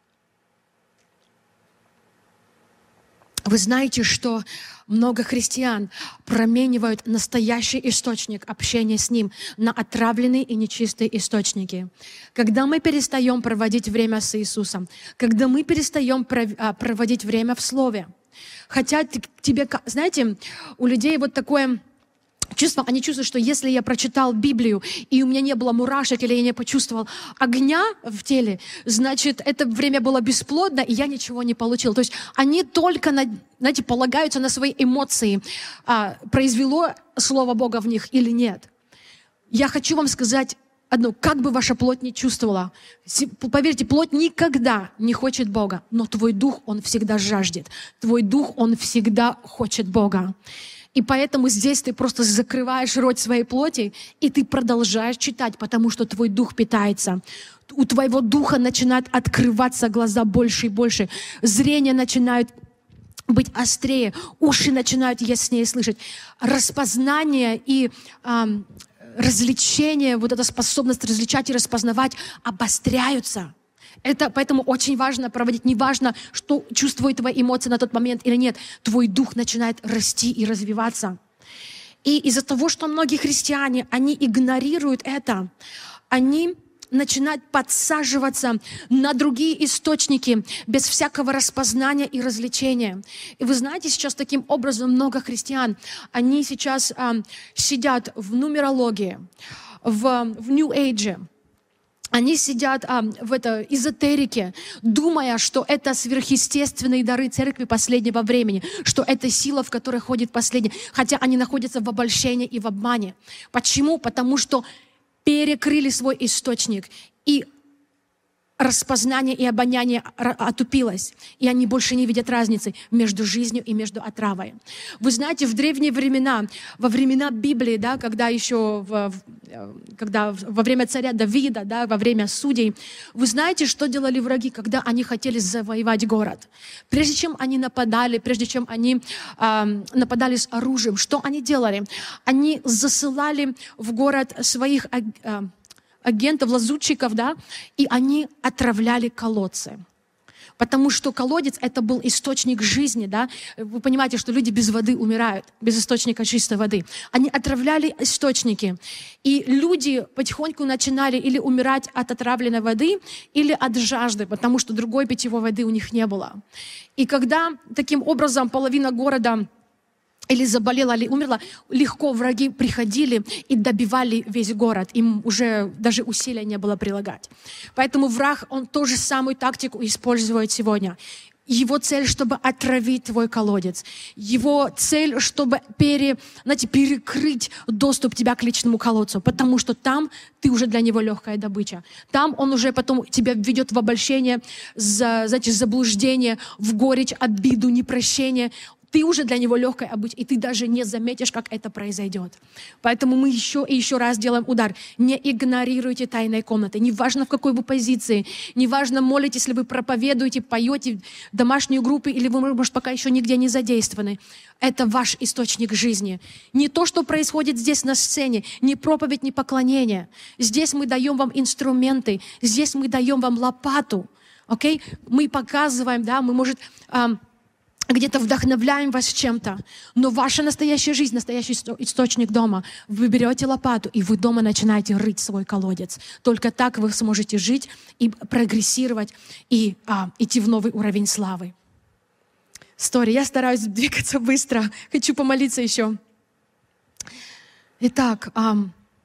Вы знаете, что много христиан променивают настоящий источник общения с Ним на отравленные и нечистые источники. Когда мы перестаем проводить время с Иисусом, когда мы перестаем проводить время в Слове, хотя тебе, знаете, у людей вот такое чувство, они чувствуют, что если я прочитал Библию, и у меня не было мурашек, или я не почувствовал огня в теле, значит, это время было бесплодно, и я ничего не получил. То есть они только, на, знаете, полагаются на свои эмоции, а, произвело Слово Бога в них или нет. Я хочу вам сказать одно: как бы ваша плоть не чувствовала, поверьте, плоть никогда не хочет Бога, но твой дух, он всегда жаждет. Твой дух, он всегда хочет Бога. И поэтому здесь ты просто закрываешь рот своей плоти, и ты продолжаешь читать, потому что твой дух питается. У твоего духа начинают открываться глаза больше и больше. Зрение начинает быть острее, уши начинают яснее слышать. Распознание и эм, развлечение, вот эта способность различать и распознавать обостряются. Это поэтому очень важно проводить. Не важно, что чувствуют твои эмоции на тот момент или нет. Твой дух начинает расти и развиваться. И из-за того, что многие христиане, они игнорируют это, они начинают подсаживаться на другие источники без всякого распознания и развлечения. И вы знаете, сейчас таким образом много христиан, они сейчас а, сидят в нумерологии, в, в New Age, они сидят а, в это, эзотерике, думая, что это сверхъестественные дары церкви последнего времени, что это сила, в которой ходит последняя, хотя они находятся в обольщении и в обмане. Почему? Потому что перекрыли свой источник, и распознание и обоняние отупилось, и они больше не видят разницы между жизнью и между отравой. Вы знаете, в древние времена, во времена Библии, да, когда еще в, когда во время царя Давида, да, во время судей, вы знаете, что делали враги, когда они хотели завоевать город? Прежде чем они нападали, прежде чем они э, нападали с оружием, что они делали? Они засылали в город своих э, агентов, лазутчиков, да, и они отравляли колодцы. Потому что колодец — это был источник жизни, да. Вы понимаете, что люди без воды умирают, без источника чистой воды. Они отравляли источники. И люди потихоньку начинали или умирать от отравленной воды, или от жажды, потому что другой питьевой воды у них не было. И когда таким образом половина города или заболела, или умерла, легко враги приходили и добивали весь город. Им уже даже усилия не было прилагать. Поэтому враг, он ту же самую тактику использует сегодня. Его цель, чтобы отравить твой колодец. Его цель, чтобы пере, знаете, перекрыть доступ тебя к личному колодцу. Потому что там ты уже для него легкая добыча. Там он уже потом тебя введет в обольщение, за, знаете, заблуждение, в горечь, обиду, непрощение. Ты уже для него легкая добыча, и ты даже не заметишь, как это произойдет. Поэтому мы еще и еще раз делаем удар. Не игнорируйте тайной комнаты. Неважно, в какой вы позиции, неважно, молитесь ли вы, проповедуете, поете, домашнюю группу, или вы, может, пока еще нигде не задействованы. Это ваш источник жизни. Не то, что происходит здесь на сцене, не проповедь, не поклонение. Здесь мы даем вам инструменты, здесь мы даем вам лопату. Okay? Мы показываем, да, мы, может... где-то вдохновляем вас чем-то, но ваша настоящая жизнь, настоящий источник дома, вы берете лопату, и вы дома начинаете рыть свой колодец. Только так вы сможете жить и прогрессировать, и а, идти в новый уровень славы. Стори, я стараюсь двигаться быстро, хочу помолиться еще. Итак, а,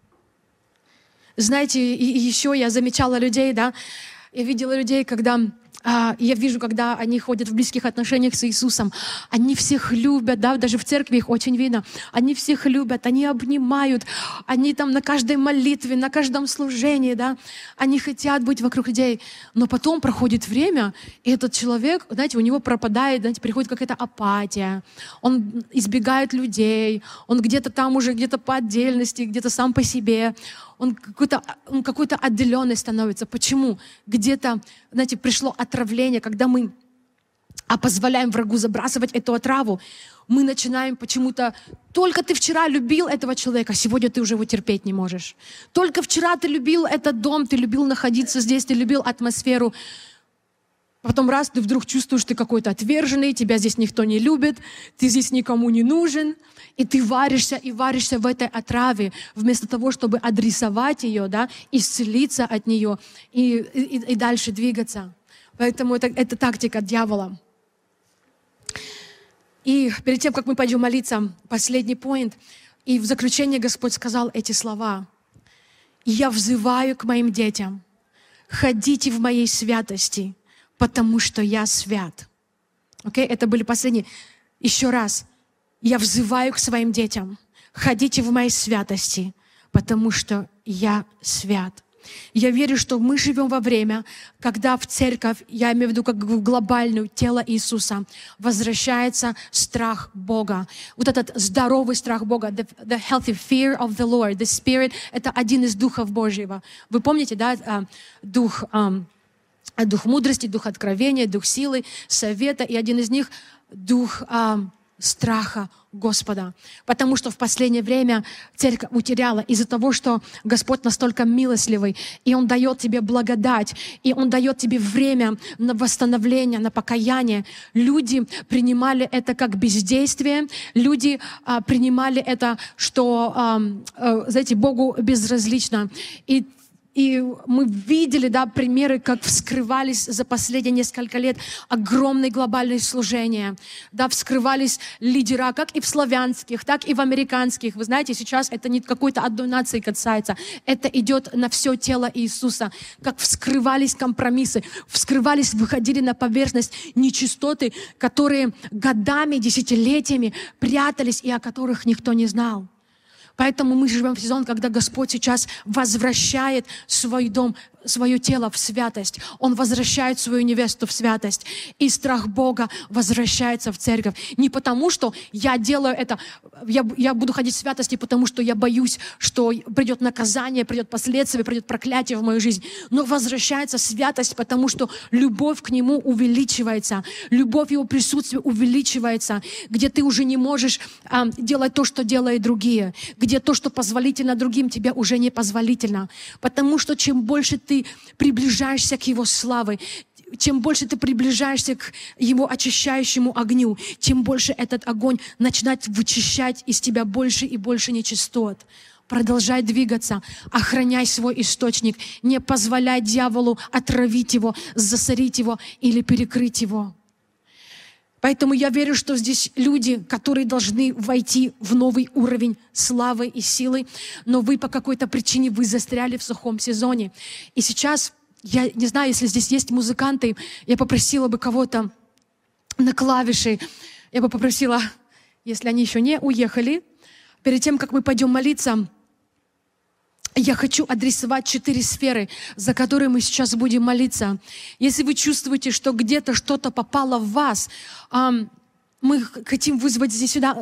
знаете, и, и еще я замечала людей, да, я видела людей, когда... Я вижу, когда они ходят в близких отношениях с Иисусом, они всех любят, да, даже в церкви их очень видно, они всех любят, они обнимают, они там на каждой молитве, на каждом служении, да, они хотят быть вокруг людей, но потом проходит время, и этот человек, знаете, у него пропадает, знаете, приходит какая-то апатия, он избегает людей, он где-то там уже, где-то по отдельности, где-то сам по себе, он какой-то, он какой-то отделенный становится. Почему? Где-то, знаете, пришло отравление, когда мы а позволяем врагу забрасывать эту отраву, мы начинаем почему-то... Только ты вчера любил этого человека, сегодня ты уже его терпеть не можешь. Только вчера ты любил этот дом, ты любил находиться здесь, ты любил атмосферу. Потом раз ты вдруг чувствуешь, ты какой-то отверженный, тебя здесь никто не любит, ты здесь никому не нужен, и ты варишься и варишься в этой отраве, вместо того, чтобы адресовать ее, да, исцелиться от нее и, и, и дальше двигаться. Поэтому это, это тактика дьявола. И перед тем, как мы пойдем молиться, последний поинт. И в заключение Господь сказал эти слова. «Я взываю к моим детям, ходите в моей святости, потому что я свят». Okay? Это были последние. Еще раз. Я взываю к своим детям. Ходите в моей святости, потому что я свят. Я верю, что мы живем во время, когда в церковь, я имею в виду как в глобальную тело Иисуса, возвращается страх Бога. Вот этот здоровый страх Бога, the, the healthy fear of the Lord, the Spirit, это один из духов Божьего. Вы помните, да, дух, дух мудрости, дух откровения, дух силы, совета, и один из них дух страха Господа. Потому что в последнее время церковь утеряла из-за того, что Господь настолько милостливый, и Он дает тебе благодать, и Он дает тебе время на восстановление, на покаяние. Люди принимали это как бездействие, люди а, принимали это, что, а, а, знаете, Богу безразлично. И И мы видели, да, примеры, как вскрывались за последние несколько лет огромные глобальные служения. Да, вскрывались лидера, как и в славянских, так и в американских. Вы знаете, сейчас это не какой-то одной нации касается. Это идет на все тело Иисуса. Как вскрывались компромиссы, вскрывались, выходили на поверхность нечистоты, которые годами, десятилетиями прятались и о которых никто не знал. Поэтому мы живем в сезон, когда Господь сейчас возвращает свой дом, свое тело в святость. Он возвращает свою невесту в святость. И страх Бога возвращается в церковь. Не потому, что я делаю это, я, я буду ходить в святости, потому что я боюсь, что придет наказание, придет последствия, придет проклятие в мою жизнь. Но возвращается святость, потому что любовь к Нему увеличивается. Любовь Его присутствия увеличивается. Где ты уже не можешь а, делать то, что делают другие. Где то, что позволительно другим, тебе уже не позволительно. Потому что чем больше ты ты приближаешься к Его славе, чем больше ты приближаешься к Его очищающему огню, тем больше этот огонь начинает вычищать из тебя больше и больше нечистот. Продолжай двигаться, охраняй свой источник, не позволяй дьяволу отравить его, засорить его или перекрыть его. Поэтому я верю, что здесь люди, которые должны войти в новый уровень славы и силы, но вы по какой-то причине вы застряли в сухом сезоне. И сейчас, я не знаю, если здесь есть музыканты, я попросила бы кого-то на клавиши, я бы попросила, если они еще не уехали, перед тем, как мы пойдем молиться, я хочу адресовать четыре сферы, за которые мы сейчас будем молиться. Если вы чувствуете, что где-то что-то попало в вас, мы хотим вызвать здесь сюда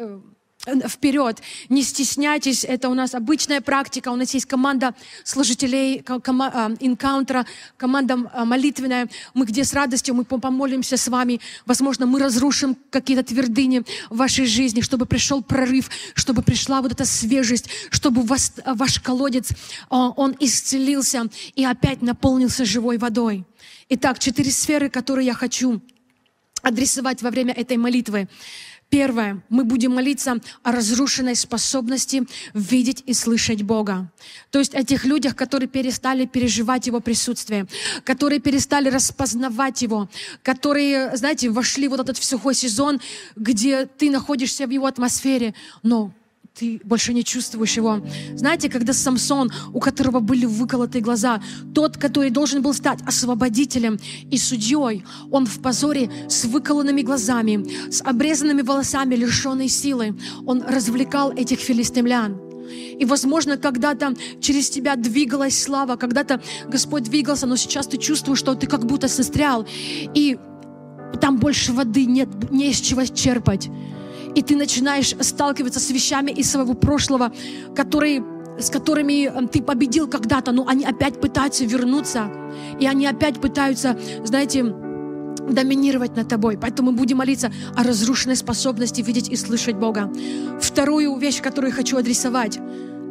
вперед. Не стесняйтесь, это у нас обычная практика. У нас есть команда служителей, кома, инкаунтера, команда молитвенная. Мы где с радостью, мы помолимся с вами. Возможно, мы разрушим какие-то твердыни в вашей жизни, чтобы пришел прорыв, чтобы пришла вот эта свежесть, чтобы вас, ваш колодец, он исцелился и опять наполнился живой водой. Итак, четыре сферы, которые я хочу адресовать во время этой молитвы. Первое. Мы будем молиться о разрушенной способности видеть и слышать Бога. То есть о тех людях, которые перестали переживать Его присутствие, которые перестали распознавать Его, которые, знаете, вошли в вот этот сухой сезон, где ты находишься в Его атмосфере, но ты больше не чувствуешь Его. Знаете, когда Самсон, у которого были выколотые глаза, тот, который должен был стать освободителем и судьей, он в позоре с выколотыми глазами, с обрезанными волосами, лишенный силы, он развлекал этих филистимлян. И, возможно, когда-то через тебя двигалась слава, когда-то Господь двигался, но сейчас ты чувствуешь, что ты как будто застрял, и там больше воды нет, не из чего черпать. И ты начинаешь сталкиваться с вещами из своего прошлого, которые, с которыми ты победил когда-то, но они опять пытаются вернуться. И они опять пытаются, знаете, доминировать над тобой. Поэтому мы будем молиться о разрушенной способности видеть и слышать Бога. Вторую вещь, которую я хочу адресовать.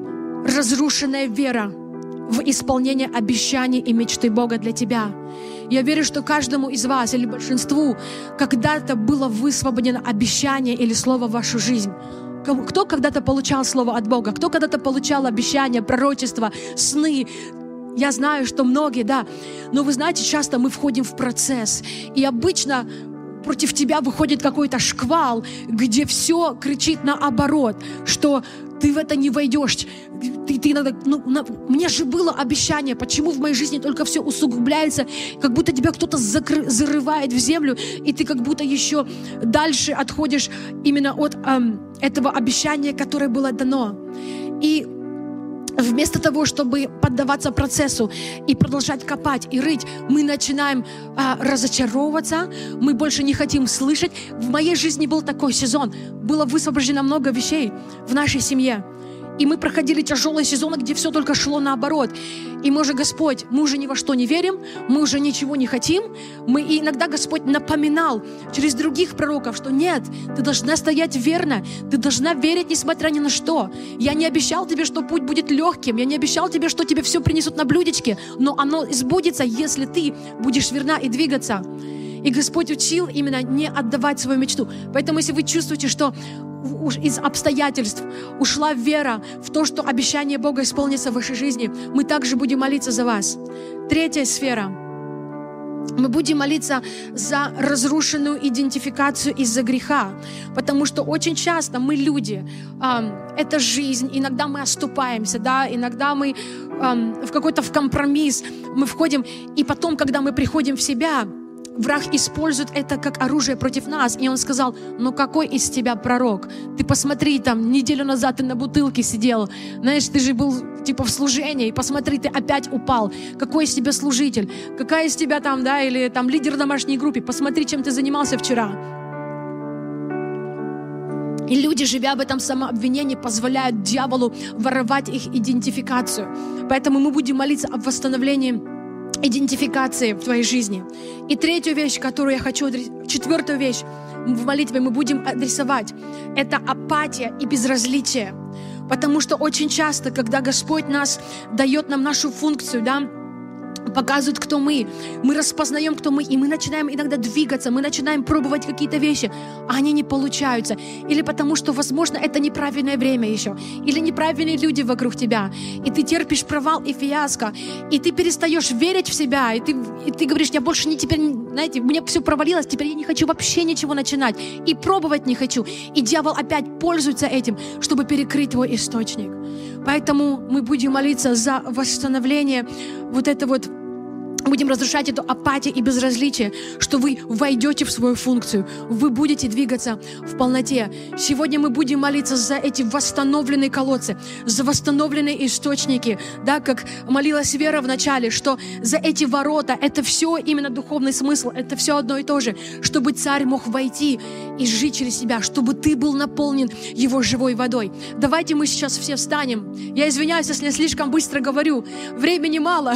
Разрушенная вера в исполнение обещаний и мечты Бога для тебя. Я верю, что каждому из вас или большинству когда-то было высвобождено обещание или слово в вашу жизнь. Кто когда-то получал слово от Бога? Кто когда-то получал обещания, пророчества, сны? Я знаю, что многие, да. Но вы знаете, часто мы входим в процесс. И обычно против тебя выходит какой-то шквал, где все кричит наоборот, что ты в это не войдешь. Ты, ты надо, ну, на, мне же было обещание, почему в моей жизни только все усугубляется, как будто тебя кто-то закры, зарывает в землю, и ты как будто еще дальше отходишь именно от эм, этого обещания, которое было дано. И вместо того, чтобы поддаваться процессу и продолжать копать и рыть, мы начинаем а, разочаровываться, мы больше не хотим слышать. В моей жизни был такой сезон, было высвобождено много вещей в нашей семье. И мы проходили тяжелые сезоны, где все только шло наоборот. И мы уже, Господь, мы уже ни во что не верим, мы уже ничего не хотим. Мы, и иногда Господь напоминал через других пророков, что нет, ты должна стоять верно, ты должна верить, несмотря ни на что. Я не обещал тебе, что путь будет легким, я не обещал тебе, что тебе все принесут на блюдечке, но оно сбудется, если ты будешь верна и двигаться. И Господь учил именно не отдавать свою мечту. Поэтому, если вы чувствуете, что из обстоятельств ушла вера в то, что обещание Бога исполнится в вашей жизни, мы также будем молиться за вас. Третья сфера. Мы будем молиться за разрушенную идентификацию из-за греха. Потому что очень часто мы люди, э, это жизнь, иногда мы оступаемся, да, иногда мы э, в какой-то в компромисс, мы входим, и потом, когда мы приходим в себя, враг использует это как оружие против нас. И он сказал: ну какой из тебя пророк? Ты посмотри, там неделю назад ты на бутылке сидел. Знаешь, ты же был типа в служении. И посмотри, ты опять упал. Какой из тебя служитель? Какая из тебя там, да, или там лидер домашней группы? Посмотри, чем ты занимался вчера. И люди, живя в этом самообвинении, позволяют дьяволу воровать их идентификацию. Поэтому мы будем молиться об восстановлении идентификации в твоей жизни. И третью вещь, которую я хочу адресовать, четвертую вещь в молитве мы будем адресовать, это апатия и безразличие. Потому что очень часто, когда Господь нас дает нам нашу функцию, да, показывает, кто мы, мы распознаем, кто мы, и мы начинаем иногда двигаться, мы начинаем пробовать какие-то вещи, а они не получаются. Или потому что, возможно, это неправильное время еще, или неправильные люди вокруг тебя, и ты терпишь провал и фиаско, и ты перестаешь верить в себя, и ты, и ты говоришь: я больше не теперь, знаете, у меня все провалилось, теперь я не хочу вообще ничего начинать, и пробовать не хочу. И дьявол опять пользуется этим, чтобы перекрыть твой источник. Поэтому мы будем молиться за восстановление вот это вот. Будем разрушать эту апатию и безразличие, что вы войдете в свою функцию, вы будете двигаться в полноте. Сегодня мы будем молиться за эти восстановленные колодцы, за восстановленные источники, да, как молилась Вера в начале, что за эти ворота, это все именно духовный смысл, это все одно и то же, чтобы царь мог войти и жить через себя, чтобы ты был наполнен его живой водой. Давайте мы сейчас все встанем. Я извиняюсь, если я слишком быстро говорю, времени мало.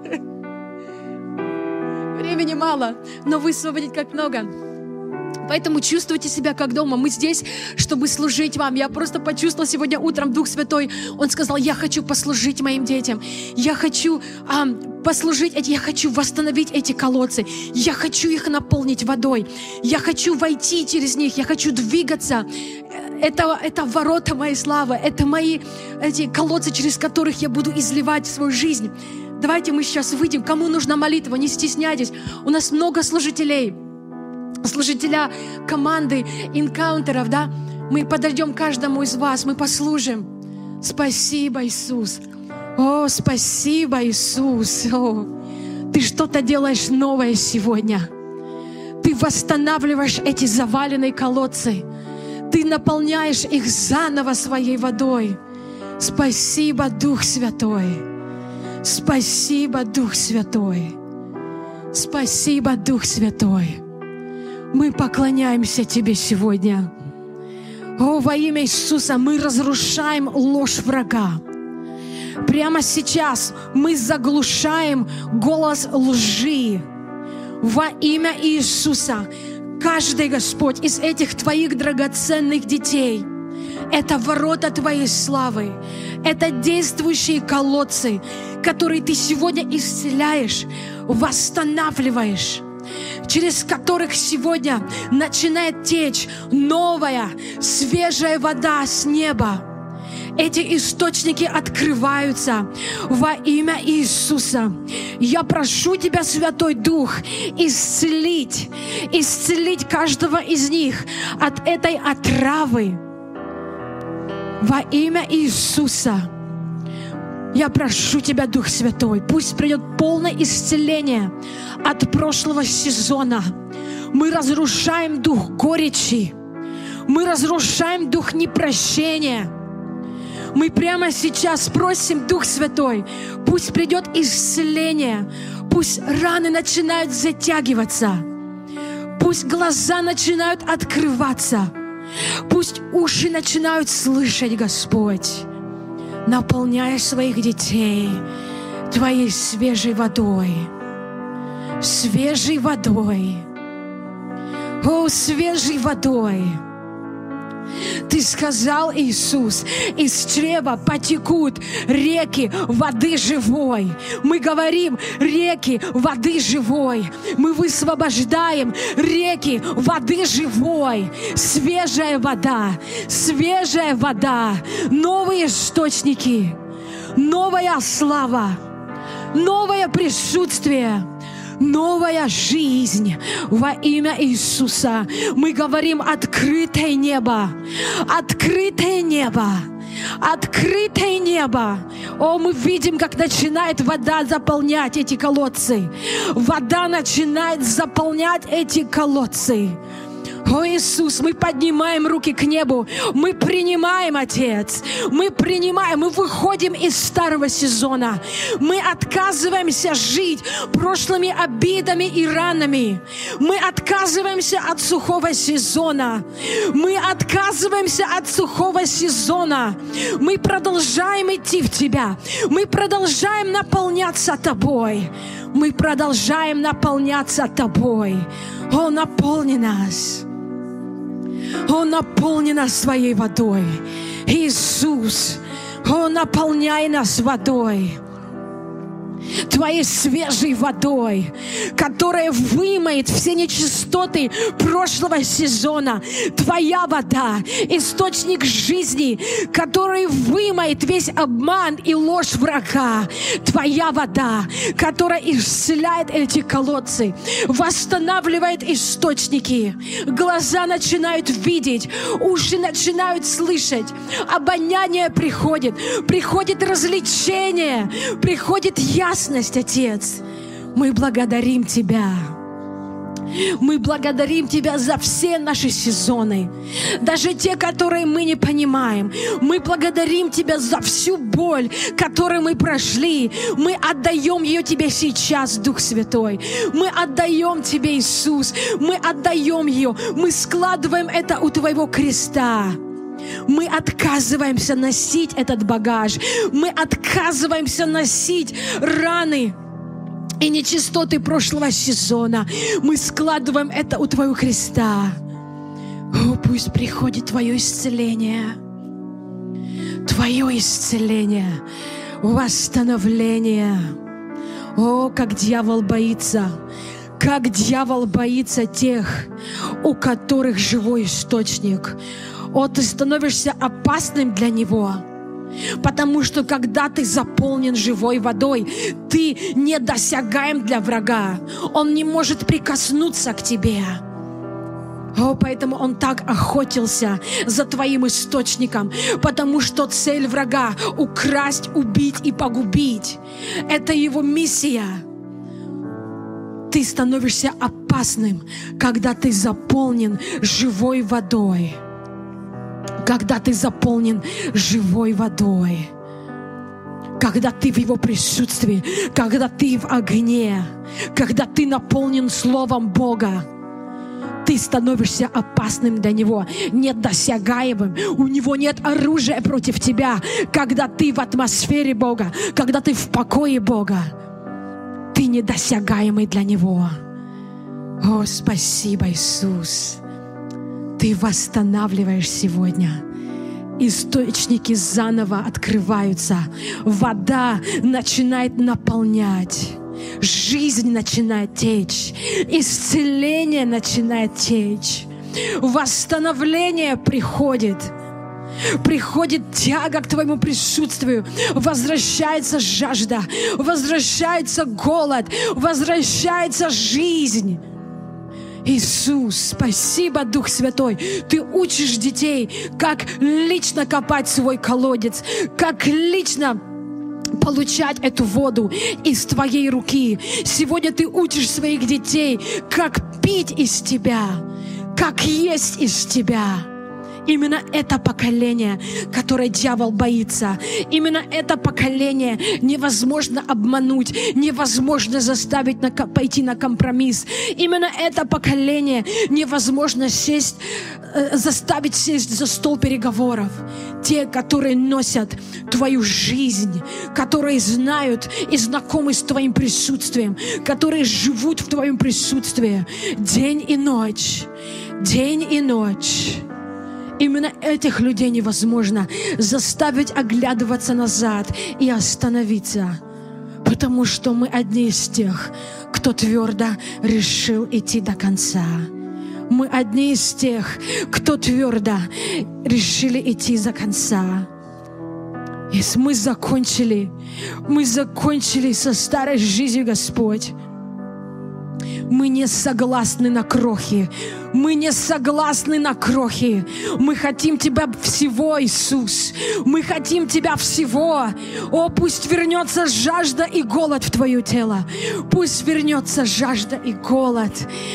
Времени мало, но высвободить как много. Поэтому чувствуйте себя как дома. Мы здесь, чтобы служить вам. Я просто почувствовала сегодня утром Дух Святой. Он сказал: я хочу послужить моим детям. Я хочу а, послужить, я хочу восстановить эти колодцы. Я хочу их наполнить водой. Я хочу войти через них. Я хочу двигаться. Это, это ворота моей славы. Это мои эти колодцы, через которых я буду изливать свою жизнь. Давайте мы сейчас выйдем. Кому нужна молитва, не стесняйтесь. У нас много служителей. Служителя команды, инкаунтеров, да? Мы подойдем к каждому из вас, мы послужим. Спасибо, Иисус. О, спасибо, Иисус. О, ты что-то делаешь новое сегодня. Ты восстанавливаешь эти заваленные колодцы. Ты наполняешь их заново своей водой. Спасибо, Дух Святой. Спасибо, Дух Святой. Спасибо, Дух Святой. Мы поклоняемся Тебе сегодня. О, во имя Иисуса мы разрушаем ложь врага. Прямо сейчас мы заглушаем голос лжи. Во имя Иисуса каждый, Господь, из этих Твоих драгоценных детей — это ворота Твоей славы, это действующие колодцы, которые Ты сегодня исцеляешь, восстанавливаешь, через которых сегодня начинает течь новая, свежая вода с неба. Эти источники открываются во имя Иисуса. Я прошу Тебя, Святой Дух, исцелить, исцелить каждого из них от этой отравы. Во имя Иисуса. Я прошу Тебя, Дух Святой, пусть придет полное исцеление от прошлого сезона. Мы разрушаем дух горечи. Мы разрушаем дух непрощения. Мы прямо сейчас просим, Дух Святой, пусть придет исцеление, пусть раны начинают затягиваться, пусть глаза начинают открываться, пусть уши начинают слышать, Господь. Наполняй своих детей Твоей свежей водой, свежей водой, о, свежей водой. Ты сказал, Иисус, из чрева потекут реки воды живой. Мы говорим, реки воды живой. Мы высвобождаем реки воды живой. Свежая вода, свежая вода, новые источники, новая слава, новое присутствие, новая жизнь во имя Иисуса. Мы говорим открытое небо, открытое небо, открытое небо. О, мы видим, как начинает вода заполнять эти колодцы. Вода начинает заполнять эти колодцы. О, Иисус, мы поднимаем руки к небу. Мы принимаем, Отец. Мы принимаем, мы выходим из старого сезона. Мы отказываемся жить прошлыми обидами и ранами. Мы отказываемся от сухого сезона. Мы отказываемся от сухого сезона. Мы продолжаем идти в Тебя. Мы продолжаем наполняться Тобой. Мы продолжаем наполняться Тобой. О, наполни нас. О, наполни нас своей водой. Иисус, о, наполняй нас водой. Твоей свежей водой, которая вымоет все нечистоты прошлого сезона. Твоя вода, источник жизни, который вымоет весь обман и ложь врага. Твоя вода, которая исцеляет эти колодцы, восстанавливает источники. Глаза начинают видеть, уши начинают слышать, обоняние приходит, приходит развлечение, приходит ясность. Отец, мы благодарим Тебя. Мы благодарим Тебя за все наши сезоны, даже те, которые мы не понимаем. Мы благодарим Тебя за всю боль, которую мы прошли. Мы отдаем ее Тебе сейчас, Дух Святой. Мы отдаем Тебе, Иисус. Мы отдаем ее. Мы складываем это у Твоего креста. Мы отказываемся носить этот багаж. Мы отказываемся носить раны и нечистоты прошлого сезона. Мы складываем это у Твоего креста. О, пусть приходит Твое исцеление. Твое исцеление, восстановление. О, как дьявол боится. Как дьявол боится тех, у которых живой источник. О, ты становишься опасным для него, потому что когда ты заполнен живой водой, ты недосягаем для врага. Он не может прикоснуться к тебе. О, поэтому он так охотился за твоим источником, потому что цель врага — украсть, убить и погубить. Это его миссия. Ты становишься опасным, когда ты заполнен живой водой. Когда ты заполнен живой водой, когда ты в Его присутствии, когда ты в огне, когда ты наполнен Словом Бога, ты становишься опасным для Него, недосягаемым. У Него нет оружия против тебя. Когда ты в атмосфере Бога, когда ты в покое Бога, ты недосягаемый для Него. О, спасибо, Иисус. Ты восстанавливаешь сегодня. Источники заново открываются. Вода начинает наполнять. Жизнь начинает течь. Исцеление начинает течь. Восстановление приходит. Приходит тяга к Твоему присутствию. Возвращается жажда. Возвращается голод. Возвращается жизнь. Иисус, спасибо, Дух Святой. Ты учишь детей, как лично копать свой колодец, как лично получать эту воду из Твоей руки. Сегодня Ты учишь своих детей, как пить из Тебя, как есть из Тебя. Именно это поколение, которое дьявол боится. Именно это поколение невозможно обмануть, невозможно заставить на, пойти на компромисс. Именно это поколение невозможно сесть, э, заставить сесть за стол переговоров. Те, которые носят твою жизнь, которые знают и знакомы с твоим присутствием, которые живут в твоем присутствии день и ночь, день и ночь. Именно этих людей невозможно заставить оглядываться назад и остановиться, потому что мы одни из тех, кто твердо решил идти до конца. Мы одни из тех, кто твердо решили идти до конца. И мы закончили, мы закончили со старой жизнью, Господь. Мы не согласны на крохи. Мы не согласны на крохи. Мы хотим Тебя всего, Иисус. Мы хотим Тебя всего. О, пусть вернется жажда и голод в Твое тело. Пусть вернется жажда и голод.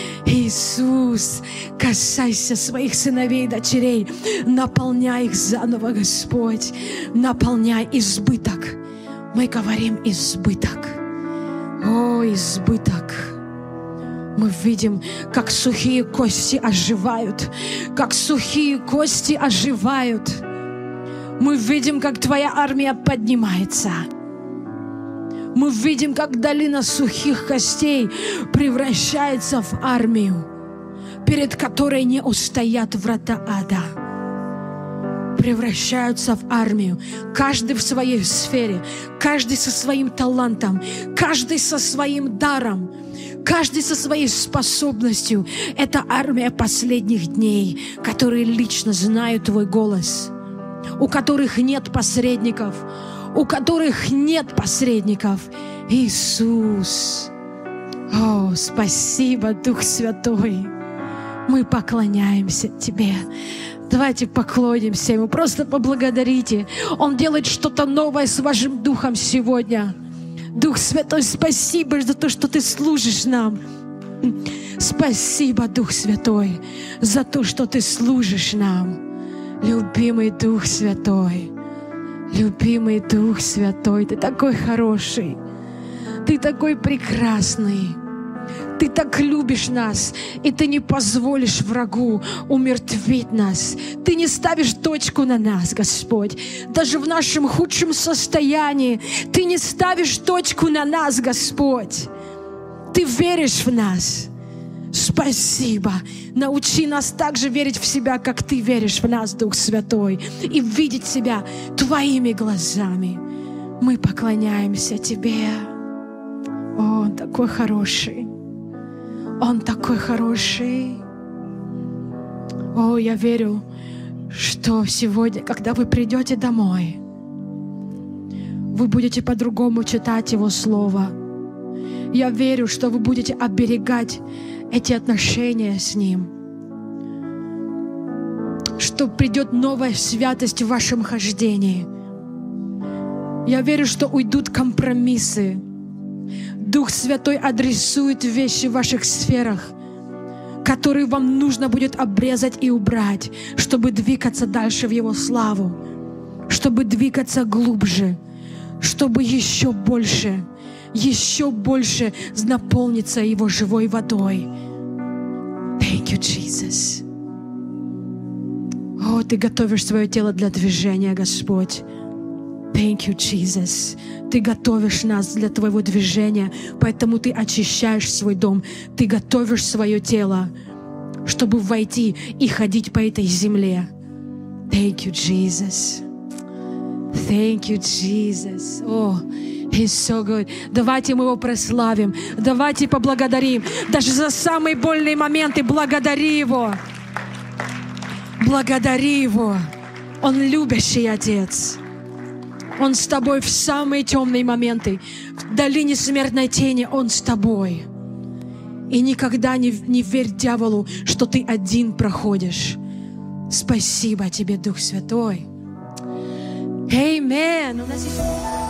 Иисус, касайся своих сыновей и дочерей. Наполняй их заново, Господь. Наполняй избыток. Мы говорим избыток. О, избыток. Мы видим, как сухие кости оживают, как сухие кости оживают. Мы видим, как Твоя армия поднимается. Мы видим, как долина сухих костей превращается в армию, перед которой не устоят врата ада. Превращаются в армию. Каждый в своей сфере, каждый со своим талантом, каждый со своим даром, каждый со своей способностью. Это армия последних дней, которые лично знают Твой голос, у которых нет посредников, у которых нет посредников. Иисус. О, спасибо, Дух Святой. Мы поклоняемся Тебе. Давайте поклонимся Ему, просто поблагодарите. Он делает что-то новое с вашим духом сегодня. Дух Святой, спасибо за то, что Ты служишь нам. Спасибо, Дух Святой, за то, что Ты служишь нам. Любимый Дух Святой, любимый Дух Святой, Ты такой хороший, Ты такой прекрасный. Ты так любишь нас, и Ты не позволишь врагу умертвить нас. Ты не ставишь точку на нас, Господь. Даже в нашем худшем состоянии Ты не ставишь точку на нас, Господь. Ты веришь в нас. Спасибо. Научи нас также верить в себя, как Ты веришь в нас, Дух Святой, и видеть себя Твоими глазами. Мы поклоняемся Тебе. О, Он такой хороший. Он такой хороший. О, я верю, что сегодня, когда вы придете домой, вы будете по-другому читать Его Слово. Я верю, что вы будете оберегать эти отношения с Ним, что придет новая святость в вашем хождении. Я верю, что уйдут компромиссы. Дух Святой адресует вещи в ваших сферах, которые вам нужно будет обрезать и убрать, чтобы двигаться дальше в Его славу, чтобы двигаться глубже, чтобы еще больше, еще больше наполниться Его живой водой. Thank you, Jesus. О, Ты готовишь свое тело для движения, Господь. Thank you, Jesus. Ты готовишь нас для Твоего движения, поэтому Ты очищаешь свой дом. Ты готовишь свое тело, чтобы войти и ходить по этой земле. Thank you, Jesus. Thank you, Jesus. О, He's so good. Давайте мы Его прославим. Давайте поблагодарим. Даже за самые больные моменты благодари Его. Благодари Его. Он любящий Отец. Он с тобой в самые темные моменты. В долине смертной тени Он с тобой. И никогда не, не верь дьяволу, что ты один проходишь. Спасибо тебе, Дух Святой. Аминь. У нас есть...